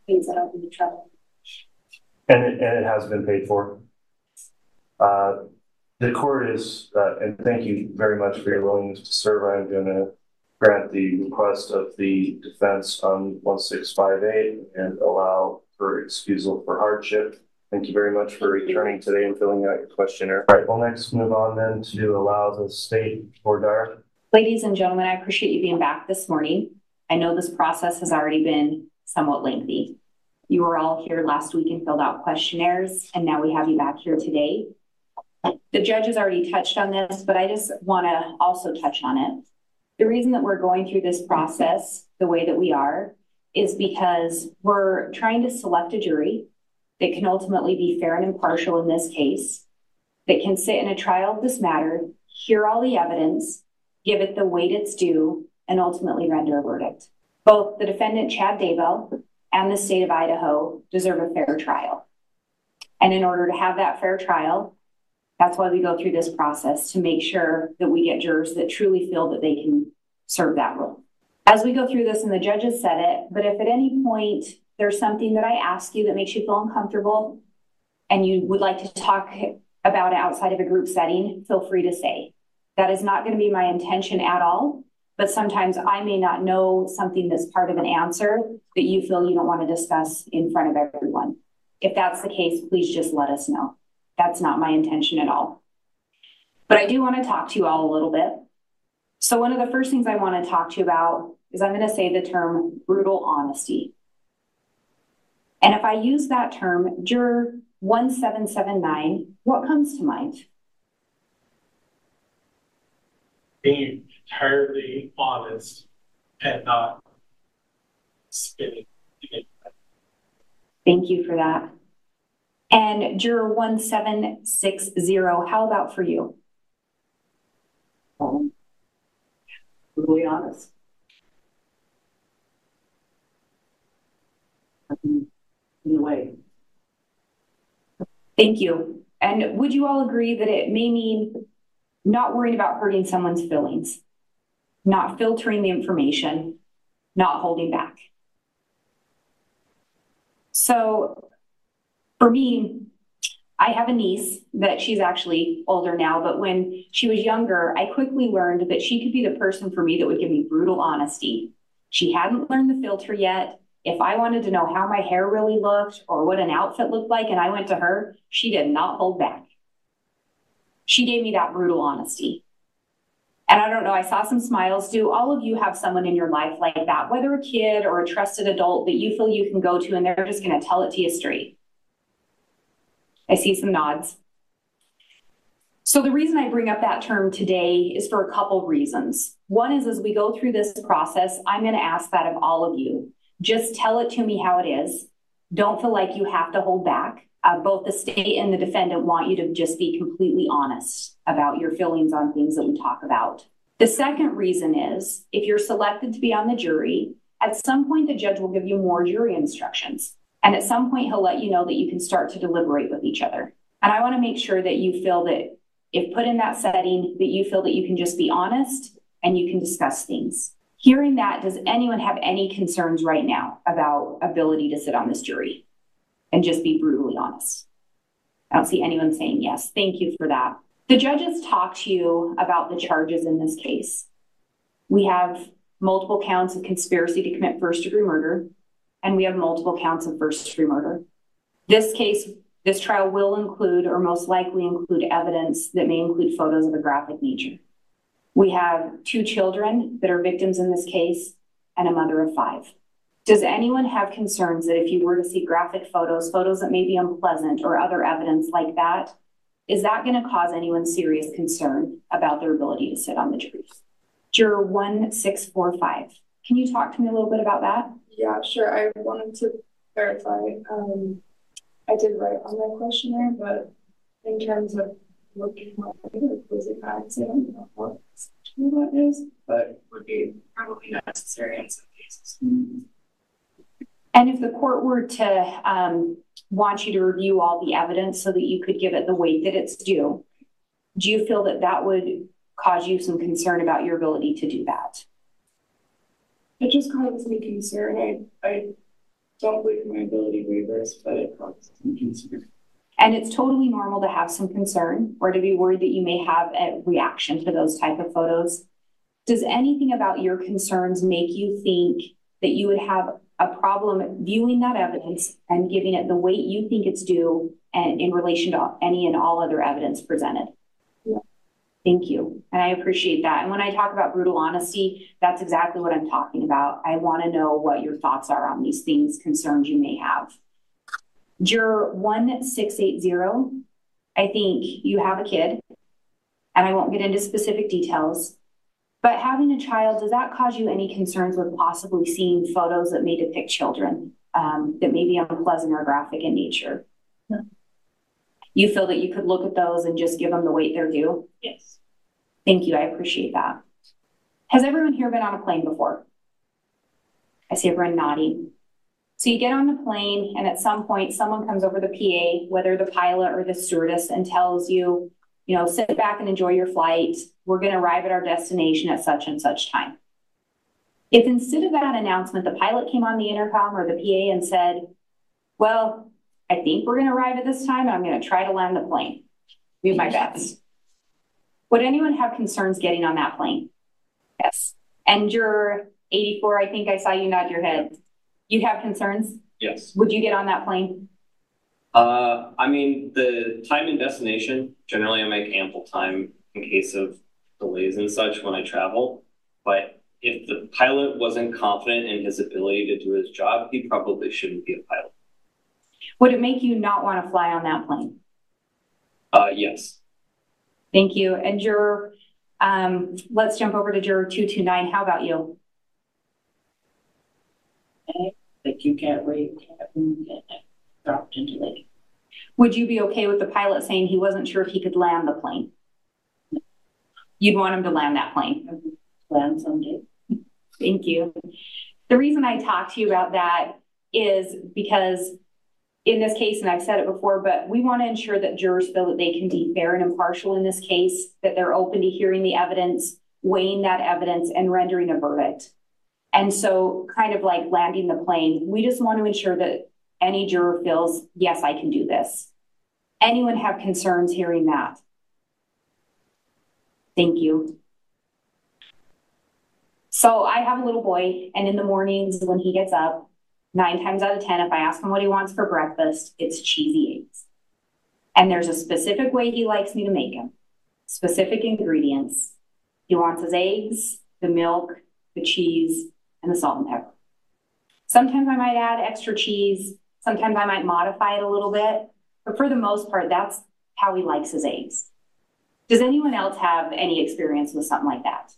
pays that out in the travel. And it has been paid for. The court is, and thank you very much for your willingness to serve. I'm going to grant the request of the defense on 1658 and allow for excusal for hardship. Thank you very much for returning today and filling out your questionnaire. All right, we'll next move on then to allow the state for Dara. Ladies and gentlemen, I appreciate you being back this morning. I know this process has already been somewhat lengthy. You were all here last week and filled out questionnaires, and now we have you back here today. The judge has already touched on this, but I just want to also touch on it. The reason that we're going through this process the way that we are is because we're trying to select a jury that can ultimately be fair and impartial in this case, that can sit in a trial of this matter, hear all the evidence, give it the weight it's due, and ultimately render a verdict. Both the defendant, Chad Daybell, and the state of Idaho deserve a fair trial. And in order to have that fair trial, that's why we go through this process, to make sure that we get jurors that truly feel that they can serve that role. As we go through this, and the judges said it, but if at any point there's something that I ask you that makes you feel uncomfortable and you would like to talk about it outside of a group setting, feel free to say. That is not going to be my intention at all, but sometimes I may not know something that's part of an answer that you feel you don't want to discuss in front of everyone. If that's the case, please just let us know. That's not my intention at all. But I do want to talk to you all a little bit. So one of the first things I want to talk to you about is I'm going to say the term brutal honesty. And if I use that term, juror 1779, what comes to mind? Being entirely honest and not spinning. Thank you for that. And juror 1760, how about for you? Brutally honest. In a way. Thank you. And would you all agree that it may mean not worrying about hurting someone's feelings, not filtering the information, not holding back? So for me, I have a niece that she's actually older now, but when she was younger, I quickly learned that she could be the person for me that would give me brutal honesty. She hadn't learned the filter yet. If I wanted to know how my hair really looked or what an outfit looked like and I went to her, she did not hold back. She gave me that brutal honesty. And I don't know, I saw some smiles. Do all of you have someone in your life like that, whether a kid or a trusted adult that you feel you can go to and they're just going to tell it to you straight? I see some nods. So the reason I bring up that term today is for a couple reasons. One is as we go through this process, I'm going to ask that of all of you. Just tell it to me how it is. Don't feel like you have to hold back. Both the state and the defendant want you to just be completely honest about your feelings on things that we talk about. The second reason is if you're selected to be on the jury, at some point the judge will give you more jury instructions. And at some point he'll let you know that you can start to deliberate with each other. And I want to make sure that you feel that if put in that setting, that you feel that you can just be honest and you can discuss things. Hearing that, does anyone have any concerns right now about ability to sit on this jury and just be brutally honest? I don't see anyone saying yes. Thank you for that. The judges talked to you about the charges in this case. We have multiple counts of conspiracy to commit first-degree murder, and we have multiple counts of first-degree murder. This case, this trial will include, or most likely include, evidence that may include photos of a graphic nature. We have 2 children that are victims in this case and a mother of 5. Does anyone have concerns that if you were to see graphic photos that may be unpleasant or other evidence like that, is that going to cause anyone serious concern about their ability to sit on the jury? Juror 1645. Can you talk to me a little bit about that? Yeah, sure. I wanted to verify. I did write on my questionnaire, but in terms of looking at opposing acts, I don't know what that is, but would be probably necessary in some cases. And if the court were to want you to review all the evidence so that you could give it the weight that it's due, do you feel that that would cause you some concern about your ability to do that? It just causes me concern. I don't believe in my ability waivers, but it causes some concern. And it's totally normal to have some concern or to be worried that you may have a reaction to those type of photos. Does anything about your concerns make you think that you would have a problem viewing that evidence and giving it the weight you think it's due and in relation to any and all other evidence presented? Yeah. Thank you. And I appreciate that. And when I talk about brutal honesty, that's exactly what I'm talking about. I want to know what your thoughts are on these things, concerns you may have. Juror 1680, I think you have a kid, and I won't get into specific details, but having a child, does that cause you any concerns with possibly seeing photos that may depict children that may be unpleasant or graphic in nature? No. You feel that you could look at those and just give them the weight they're due? Yes. Thank you. I appreciate that. Has everyone here been on a plane before? I see everyone nodding. So you get on the plane, and at some point, someone comes over the PA, whether the pilot or the stewardess, and tells you, you know, sit back and enjoy your flight. We're going to arrive at our destination at such and such time. If instead of that announcement, the pilot came on the intercom or the PA and said, well, I think we're going to arrive at this time, and I'm going to try to land the plane. Do my best. Would anyone have concerns getting on that plane? Yes. And you're 84, I think I saw you nod your head. You have concerns? Yes. Would you get on that plane? I mean, the time and destination, generally I make ample time in case of delays and such when I travel. But if the pilot wasn't confident in his ability to do his job, he probably shouldn't be a pilot. Would it make you not want to fly on that plane? Yes. Thank you. And juror, let's jump over to juror 229. How about you? Like you can't wait, get dropped into lake. Would you be okay with the pilot saying he wasn't sure if he could land the plane? You'd want him to land that plane? Land someday. Thank you. The reason I talk to you about that is because in this case, and I've said it before, but we want to ensure that jurors feel that they can be fair and impartial in this case, that they're open to hearing the evidence, weighing that evidence, and rendering a verdict. And so kind of like landing the plane, we just want to ensure that any juror feels, yes, I can do this. Anyone have concerns hearing that? Thank you. So I have a little boy, and in the mornings when he gets up, 9 times out of 10, if I ask him what he wants for breakfast, it's cheesy eggs. And there's a specific way he likes me to make them, specific ingredients. He wants his eggs, the milk, the cheese, and the salt and pepper. Sometimes I might add extra cheese. Sometimes I might modify it a little bit. But for the most part, that's how he likes his eggs. Does anyone else have any experience with something like that?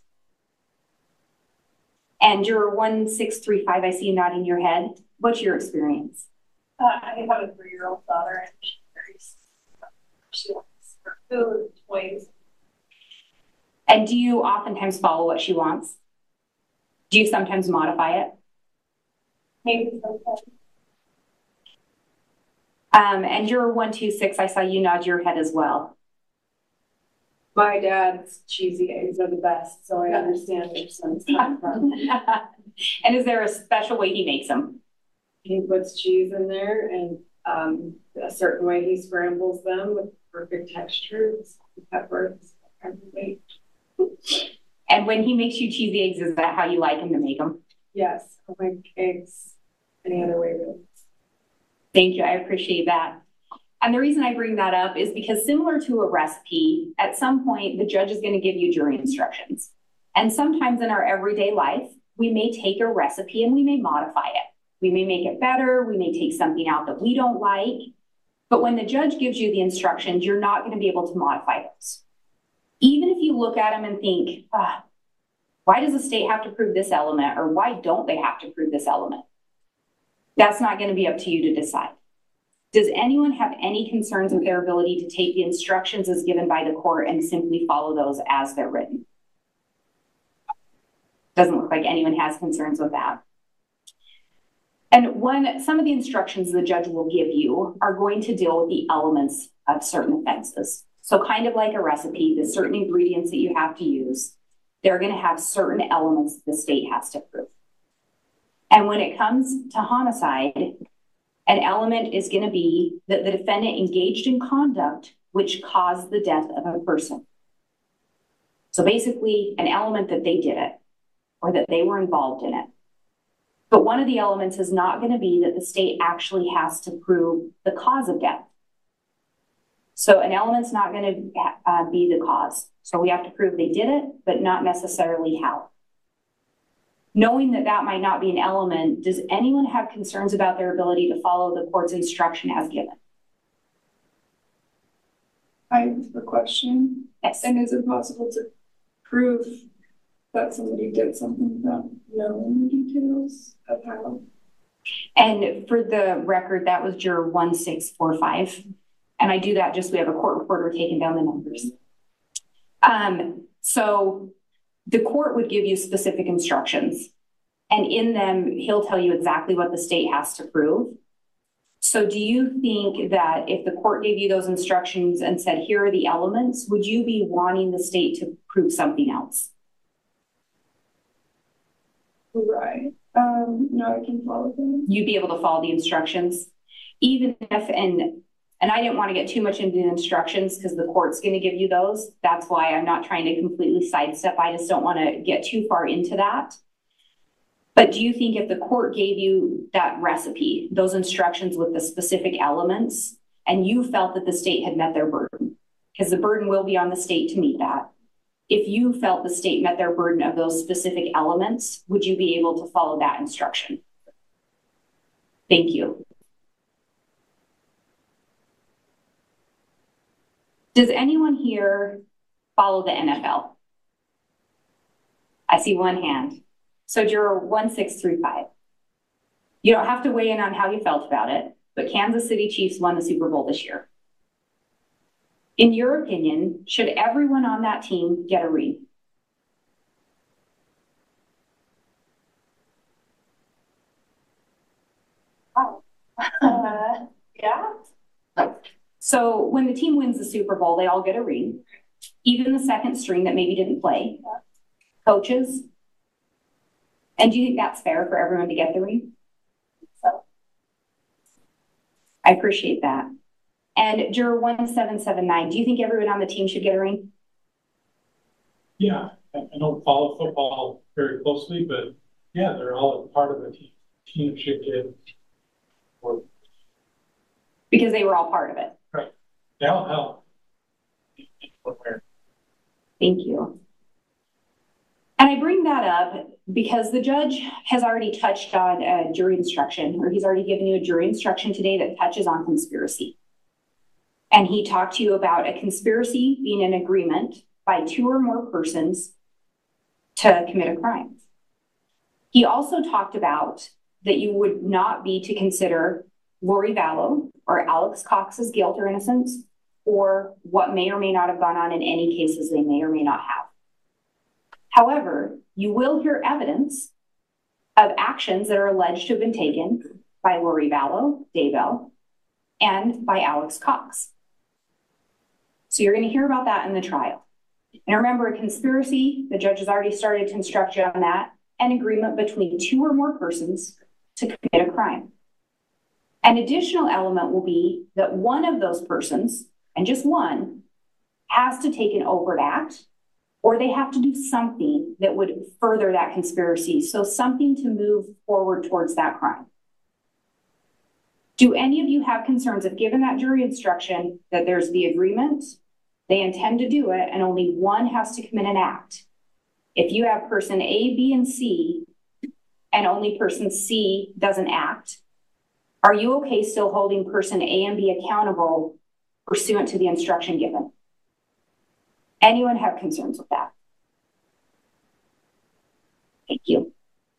And juror 1635, I see you nodding your head. What's your experience? I have a 3-year-old daughter, and she wants her food, toys. And do you oftentimes follow what she wants? Do you sometimes modify it? Maybe sometimes. And juror 126, I saw you nod your head as well. My dad's cheesy eggs are the best, so I understand where son's coming from. And is there a special way he makes them? He puts cheese in there, and a certain way he scrambles them with perfect texture, pepper, kind of weight. And when he makes you cheesy eggs, is that how you like him to make them? Yes, I like eggs any other way, really. Thank you. I appreciate that. And the reason I bring that up is because similar to a recipe, at some point, the judge is going to give you jury instructions. And sometimes in our everyday life, we may take a recipe and we may modify it. We may make it better. We may take something out that we don't like. But when the judge gives you the instructions, you're not going to be able to modify those. Even if you look at them and think, why does the state have to prove this element? Or why don't they have to prove this element? That's not going to be up to you to decide. Does anyone have any concerns with their ability to take the instructions as given by the court and simply follow those as they're written? Doesn't look like anyone has concerns with that. And some of the instructions the judge will give you are going to deal with the elements of certain offenses. So kind of like a recipe, the certain ingredients that you have to use, they're going to have certain elements the state has to prove. And when it comes to homicide, An element is going to be that the defendant engaged in conduct which caused the death of a person. So basically, an element that they did it or that they were involved in it. But one of the elements is not going to be that the state actually has to prove the cause of death. So an element's not going to be the cause. So we have to prove they did it, but not necessarily how. Knowing that that might not be an element, does anyone have concerns about their ability to follow the court's instruction as given? I have a question. Yes. And is it possible to prove that somebody did something without knowing the details of how? And for the record, that was juror 1645. And I do that just, we have a court reporter taking down the numbers. So the court would give you specific instructions, and in them, he'll tell you exactly what the state has to prove. So do you think that if the court gave you those instructions and said, here are the elements, would you be wanting the state to prove something else? Right. No, I can follow them. You'd be able to follow the instructions, even if, and I didn't want to get too much into the instructions because the court's going to give you those. That's why I'm not trying to completely sidestep. I just don't want to get too far into that. But do you think if the court gave you that recipe, those instructions with the specific elements, and you felt that the state had met their burden, because the burden will be on the state to meet that, if you felt the state met their burden of those specific elements, would you be able to follow that instruction? Thank you. Does anyone here follow the NFL? I see one hand. So juror 1635. You don't have to weigh in on how you felt about it, but Kansas City Chiefs won the Super Bowl this year. In your opinion, should everyone on that team get a ring? Oh. Yeah. So when the team wins the Super Bowl, they all get a ring. Even the second string that maybe didn't play. Coaches. And do you think that's fair for everyone to get the ring? So I appreciate that. And juror 1779, do you think everyone on the team should get a ring? Yeah, I don't follow football very closely, but yeah, they're all a part of the team. Team should get or because they were all part of it. Right. They all help. Thank you. And I bring that up because the judge has already touched on a jury instruction, or he's already given you a jury instruction today that touches on conspiracy. And he talked to you about a conspiracy being an agreement by two or more persons to commit a crime. He also talked about that you would not be to consider Lori Vallow or Alex Cox's guilt or innocence, or what may or may not have gone on in any cases they may or may not have. However, you will hear evidence of actions that are alleged to have been taken by Lori Vallow, Daybell, and by Alex Cox. So you're going to hear about that in the trial. And remember, a conspiracy, the judge has already started to instruct you on that, an agreement between two or more persons to commit a crime. An additional element will be that one of those persons, and just one, has to take an overt act, or they have to do something that would further that conspiracy. So something to move forward towards that crime. Do any of you have concerns if given that jury instruction that there's the agreement, they intend to do it, and only one has to commit an act? If you have person A, B, and C, and only person C doesn't act, are you okay still holding person A and B accountable pursuant to the instruction given? Anyone have concerns with that? Thank you.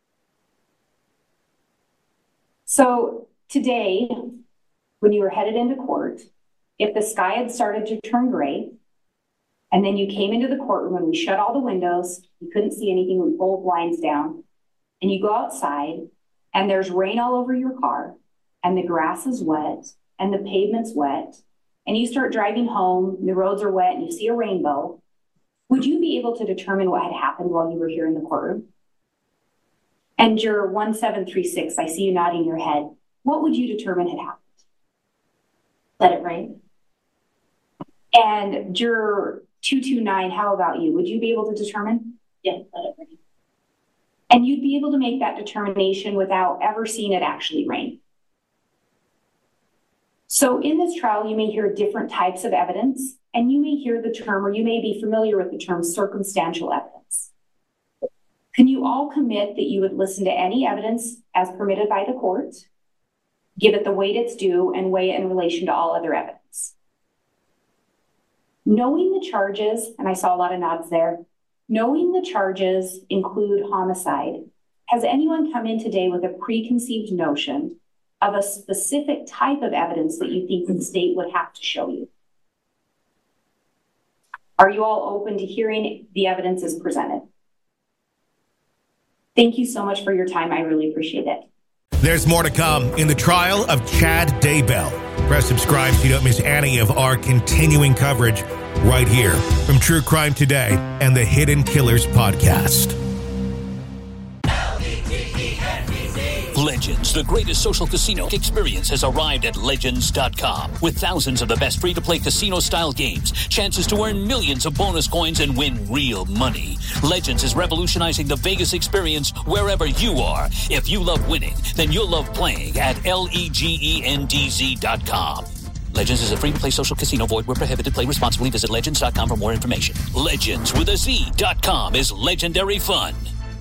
So today, when you were headed into court, if the sky had started to turn gray, and then you came into the courtroom and we shut all the windows, you couldn't see anything, we pulled blinds down, and you go outside and there's rain all over your car, and the grass is wet, and the pavement's wet, and you start driving home, the roads are wet, and you see a rainbow, would you be able to determine what had happened while you were here in the courtroom? And juror 1736, I see you nodding your head. what would you determine had happened? Let it rain. And juror 229, how about you? Would you be able to determine? Yeah, let it rain. And you'd be able to make that determination without ever seeing it actually rain. So in this trial, you may hear different types of evidence, and you may hear the term, or you may be familiar with the term circumstantial evidence. Can you all commit that you would listen to any evidence as permitted by the court, give it the weight it's due, and weigh it in relation to all other evidence? Knowing the charges, and I saw a lot of nods there, knowing the charges include homicide, has anyone come in today with a preconceived notion of a specific type of evidence that you think the state would have to show you? Are you all open to hearing the evidence as presented? Thank you so much for your time. I really appreciate it. There's more to come in the trial of Chad Daybell. Press subscribe so you don't miss any of our continuing coverage right here from True Crime Today and the Hidden Killers podcast. Legends, the greatest social casino experience, has arrived at Legends.com. With thousands of the best free-to-play casino-style games, chances to earn millions of bonus coins and win real money. Legends is revolutionizing the Vegas experience wherever you are. If you love winning, then you'll love playing at LEGENDZ.com. Legends is a free-to-play social casino. Void where prohibited. Play responsibly. Visit Legends.com for more information. Legends with a Z.com is legendary fun.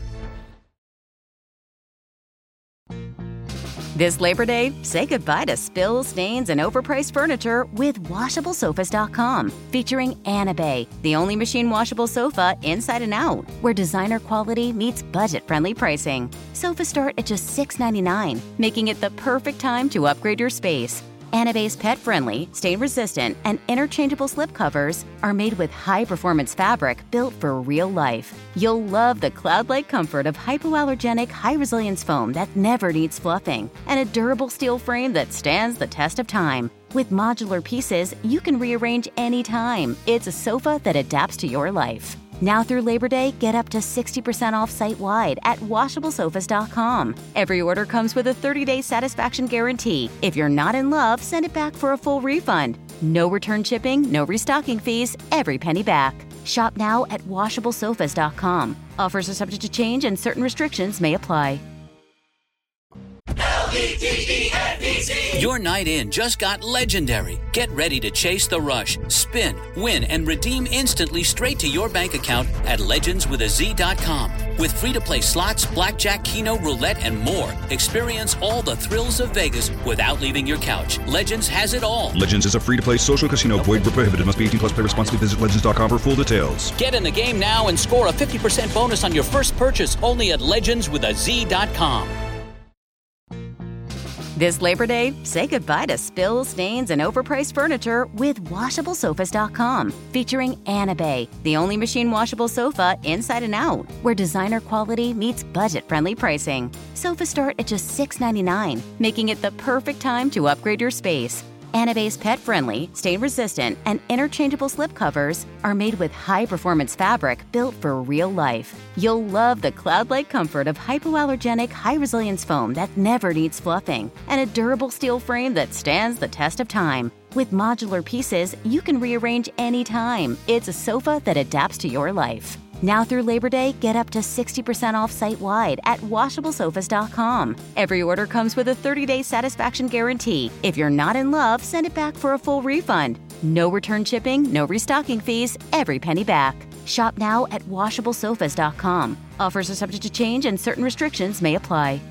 This Labor Day, say goodbye to spills, stains, and overpriced furniture with WashableSofas.com. Featuring Anabay, the only machine washable sofa inside and out, where designer quality meets budget-friendly pricing. Sofas start at just $6.99, making it the perfect time to upgrade your space. Anabay's pet-friendly, stain-resistant, and interchangeable slip covers are made with high-performance fabric built for real life. You'll love the cloud-like comfort of hypoallergenic, high-resilience foam that never needs fluffing, and a durable steel frame that stands the test of time. With modular pieces, you can rearrange anytime. It's a sofa that adapts to your life. Now through Labor Day, get up to 60% off site-wide at WashableSofas.com. Every order comes with a 30-day satisfaction guarantee. If you're not in love, send it back for a full refund. No return shipping, no restocking fees, every penny back. Shop now at WashableSofas.com. Offers are subject to change and certain restrictions may apply. Your night in just got legendary. Get ready to chase the rush, spin, win, and redeem instantly straight to your bank account at legendswithaz.com. With free-to-play slots, blackjack, keno, roulette, and more, experience all the thrills of Vegas without leaving your couch. Legends has it all. Legends is a free-to-play social casino. Void where prohibited. Must be 18 plus. Play responsibly. Visit legends.com for full details. Get in the game now and score a 50% bonus on your first purchase only at legendswithaz.com. This Labor Day, say goodbye to spills, stains, and overpriced furniture with WashableSofas.com. Featuring Anabay, the only machine washable sofa inside and out, where designer quality meets budget-friendly pricing. Sofas start at just $6.99, making it the perfect time to upgrade your space. Anabay's pet-friendly, stain-resistant, and interchangeable slip covers are made with high-performance fabric built for real life. You'll love the cloud-like comfort of hypoallergenic, high-resilience foam that never needs fluffing, and a durable steel frame that stands the test of time. With modular pieces, you can rearrange anytime. It's a sofa that adapts to your life. Now through Labor Day, get up to 60% off site-wide at WashableSofas.com. Every order comes with a 30-day satisfaction guarantee. If you're not in love, send it back for a full refund. No return shipping, no restocking fees, every penny back. Shop now at WashableSofas.com. Offers are subject to change and certain restrictions may apply.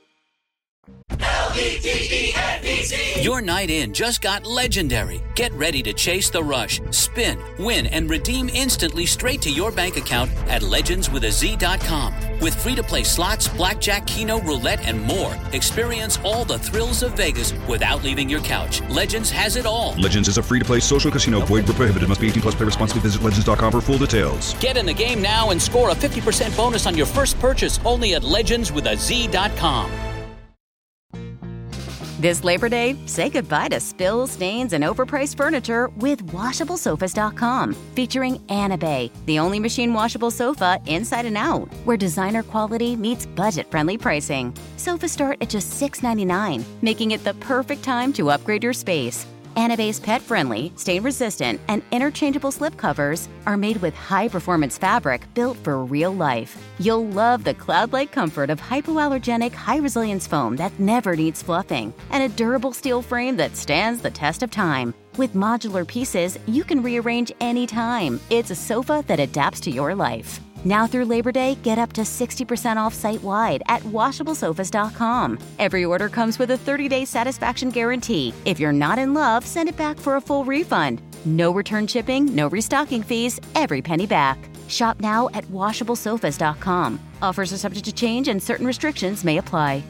Your night in just got legendary. Get ready to chase the rush, spin, win, and redeem instantly straight to your bank account at legendswithaz.com. With free-to-play slots, blackjack, keno, roulette, and more, experience all the thrills of Vegas without leaving your couch. Legends has it all. Legends is a free-to-play social casino. Void where prohibited. Must be 18 plus. Play responsibly. Visit legends.com for full details. Get in the game now and score a 50% bonus on your first purchase only at legendswithaz.com. This Labor Day, say goodbye to spills, stains, and overpriced furniture with WashableSofas.com, featuring Anabay, the only machine washable sofa inside and out, where designer quality meets budget-friendly pricing. Sofas start at just $6.99, making it the perfect time to upgrade your space. Anabay's pet-friendly, stain-resistant, and interchangeable slipcovers are made with high-performance fabric built for real life. You'll love the cloud-like comfort of hypoallergenic, high-resilience foam that never needs fluffing, and a durable steel frame that stands the test of time. With modular pieces, you can rearrange anytime. It's a sofa that adapts to your life. Now through Labor Day, get up to 60% off site-wide at WashableSofas.com. Every order comes with a 30-day satisfaction guarantee. If you're not in love, send it back for a full refund. No return shipping, no restocking fees, every penny back. Shop now at WashableSofas.com. Offers are subject to change and certain restrictions may apply.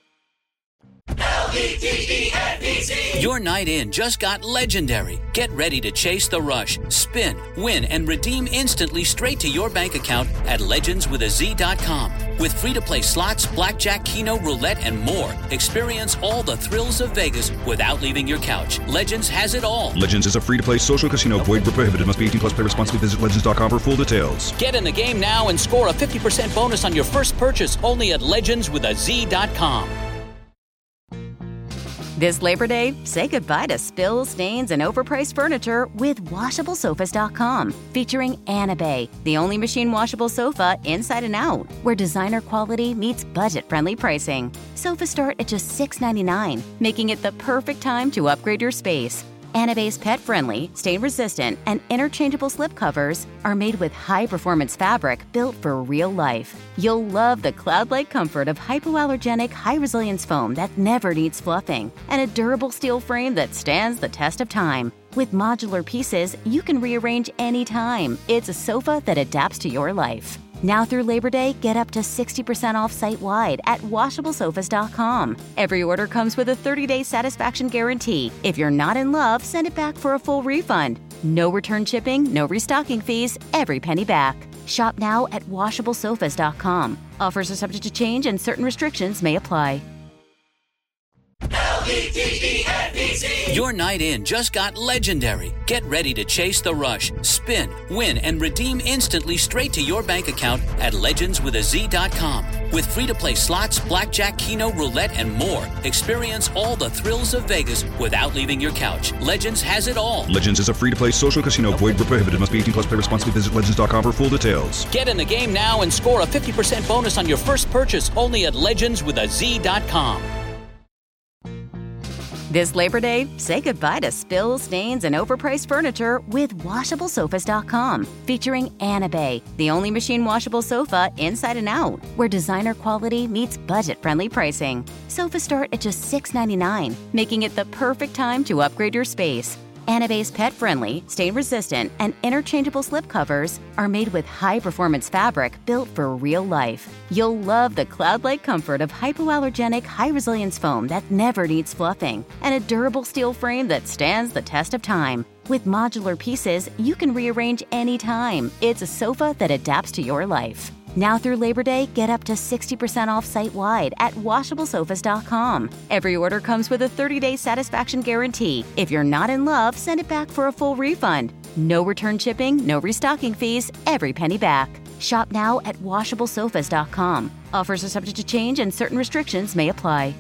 Your night in just got legendary. Get ready to chase the rush, spin, win, and redeem instantly straight to your bank account at legendswithaz.com. With free-to-play slots, blackjack, keno, roulette, and more, experience all the thrills of Vegas without leaving your couch. Legends has it all. Legends is a free-to-play social casino. Void where prohibited. Must be 18 plus. Play responsibly. Visit legends.com for full details. Get in the game now and score a 50% bonus on your first purchase only at legendswithaz.com. This Labor Day, say goodbye to spills, stains, and overpriced furniture with WashableSofas.com, featuring Anabay, the only machine washable sofa inside and out, where designer quality meets budget-friendly pricing. Sofas start at just $6.99, making it the perfect time to upgrade your space. Anabay's pet-friendly, stain-resistant, and interchangeable slipcovers are made with high-performance fabric built for real life. You'll love the cloud-like comfort of hypoallergenic, high-resilience foam that never needs fluffing, and a durable steel frame that stands the test of time. With modular pieces, you can rearrange anytime. It's a sofa that adapts to your life. Now through Labor Day, get up to 60% off site-wide at WashableSofas.com. Every order comes with a 30-day satisfaction guarantee. If you're not in love, send it back for a full refund. No return shipping, no restocking fees, every penny back. Shop now at WashableSofas.com. Offers are subject to change and certain restrictions may apply. Your night in just got legendary. Get ready to chase the rush, spin, win, and redeem instantly straight to your bank account at legendswithaz.com. With free-to-play slots, blackjack, keno, roulette, and more, experience all the thrills of Vegas without leaving your couch. Legends has it all. Legends is a free-to-play social casino. Void where prohibited. Must be 18 plus. Play responsibly. Visit legends.com for full details. Get in the game now and score a 50% bonus on your first purchase only at legendswithaz.com. This Labor Day, say goodbye to spills, stains, and overpriced furniture with WashableSofas.com, featuring Anabay, the only machine washable sofa inside and out, where designer quality meets budget-friendly pricing. Sofas start at just $6.99, making it the perfect time to upgrade your space. Anabay's pet-friendly, stain-resistant, and interchangeable slipcovers are made with high-performance fabric built for real life. You'll love the cloud-like comfort of hypoallergenic, high-resilience foam that never needs fluffing, and a durable steel frame that stands the test of time. With modular pieces, you can rearrange anytime. It's a sofa that adapts to your life. Now through Labor Day, get up to 60% off site-wide at WashableSofas.com. Every order comes with a 30-day satisfaction guarantee. If you're not in love, send it back for a full refund. No return shipping, no restocking fees, every penny back. Shop now at WashableSofas.com. Offers are subject to change and certain restrictions may apply.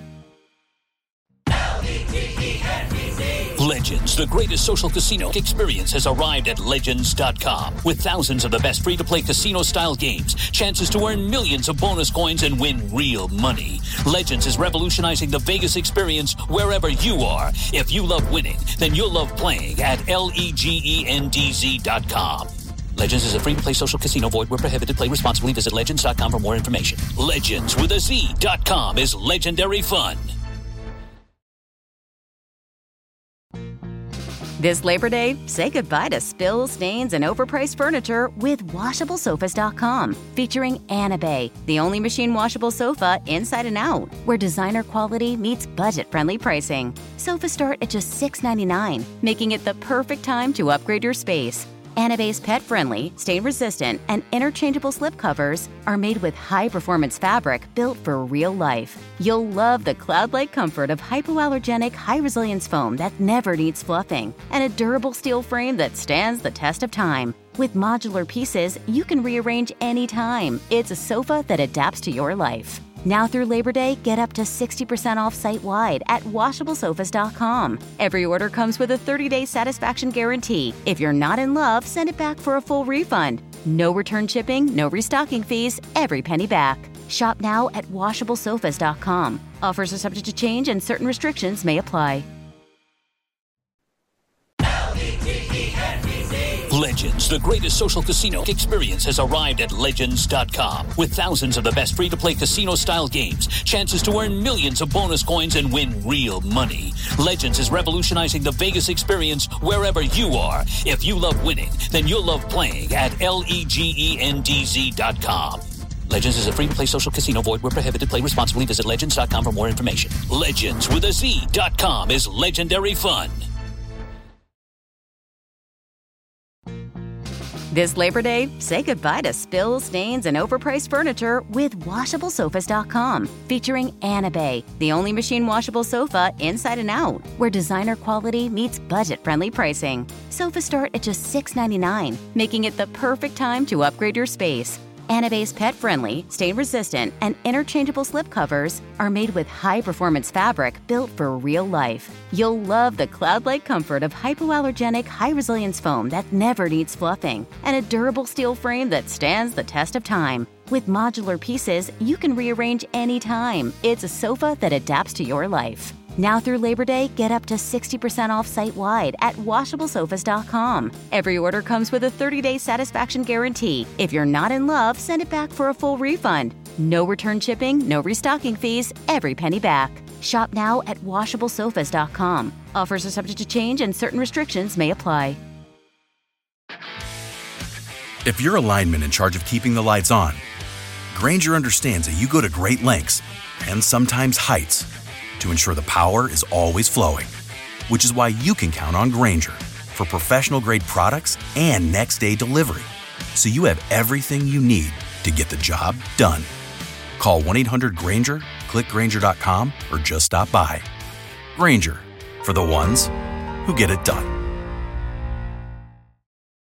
Legends, the greatest social casino experience, has arrived at Legends.com. With thousands of the best free-to-play casino-style games, chances to earn millions of bonus coins and win real money. Legends is revolutionizing the Vegas experience wherever you are. If you love winning, then you'll love playing at LEGENDZ.com. Legends is a free-to-play social casino. Void where prohibited. Play responsibly. Visit Legends.com for more information. Legendswithaz.com is legendary fun. This Labor Day, say goodbye to spills, stains, and overpriced furniture with WashableSofas.com, featuring Anabay, the only machine washable sofa inside and out, where designer quality meets budget-friendly pricing. Sofas start at just $6.99, making it the perfect time to upgrade your space. Anabase pet-friendly, stain-resistant, and interchangeable slipcovers are made with high-performance fabric built for real life. You'll love the cloud-like comfort of hypoallergenic, high-resilience foam that never needs fluffing, and a durable steel frame that stands the test of time. With modular pieces, you can rearrange anytime. It's a sofa that adapts to your life. Now through Labor Day, get up to 60% off site-wide at washablesofas.com. Every order comes with a 30-day satisfaction guarantee. If you're not in love, send it back for a full refund. No return shipping, no restocking fees, every penny back. Shop now at washablesofas.com. Offers are subject to change and certain restrictions may apply. Legends, the greatest social casino experience, has arrived at Legends.com. With thousands of the best free-to-play casino-style games, chances to earn millions of bonus coins and win real money. Legends is revolutionizing the Vegas experience wherever you are. If you love winning, then you'll love playing at LEGENDZ.com. Legends is a free-to-play social casino. Void where prohibited. Play responsibly. Visit Legends.com for more information. Legends with a Z.com is legendary fun. This Labor Day, say goodbye to spills, stains, and overpriced furniture with WashableSofas.com. Featuring Anabay, the only machine washable sofa inside and out, where designer quality meets budget-friendly pricing. Sofas start at just $6.99, making it the perfect time to upgrade your space. Anabay's pet-friendly, stain-resistant, and interchangeable slipcovers are made with high-performance fabric built for real life. You'll love the cloud-like comfort of hypoallergenic, high-resilience foam that never needs fluffing, and a durable steel frame that stands the test of time. With modular pieces, you can rearrange anytime. It's a sofa that adapts to your life. Now through Labor Day, get up to 60% off site-wide at washablesofas.com. Every order comes with a 30-day satisfaction guarantee. If you're not in love, send it back for a full refund. No return shipping, no restocking fees, every penny back. Shop now at washablesofas.com. Offers are subject to change and certain restrictions may apply. If you're a lineman in charge of keeping the lights on, Grainger understands that you go to great lengths and sometimes heights to ensure the power is always flowing, which is why you can count on Grainger for professional-grade products and next-day delivery, so you have everything you need to get the job done. Call 1-800-GRAINGER, click Grainger.com, or just stop by. Grainger, for the ones who get it done.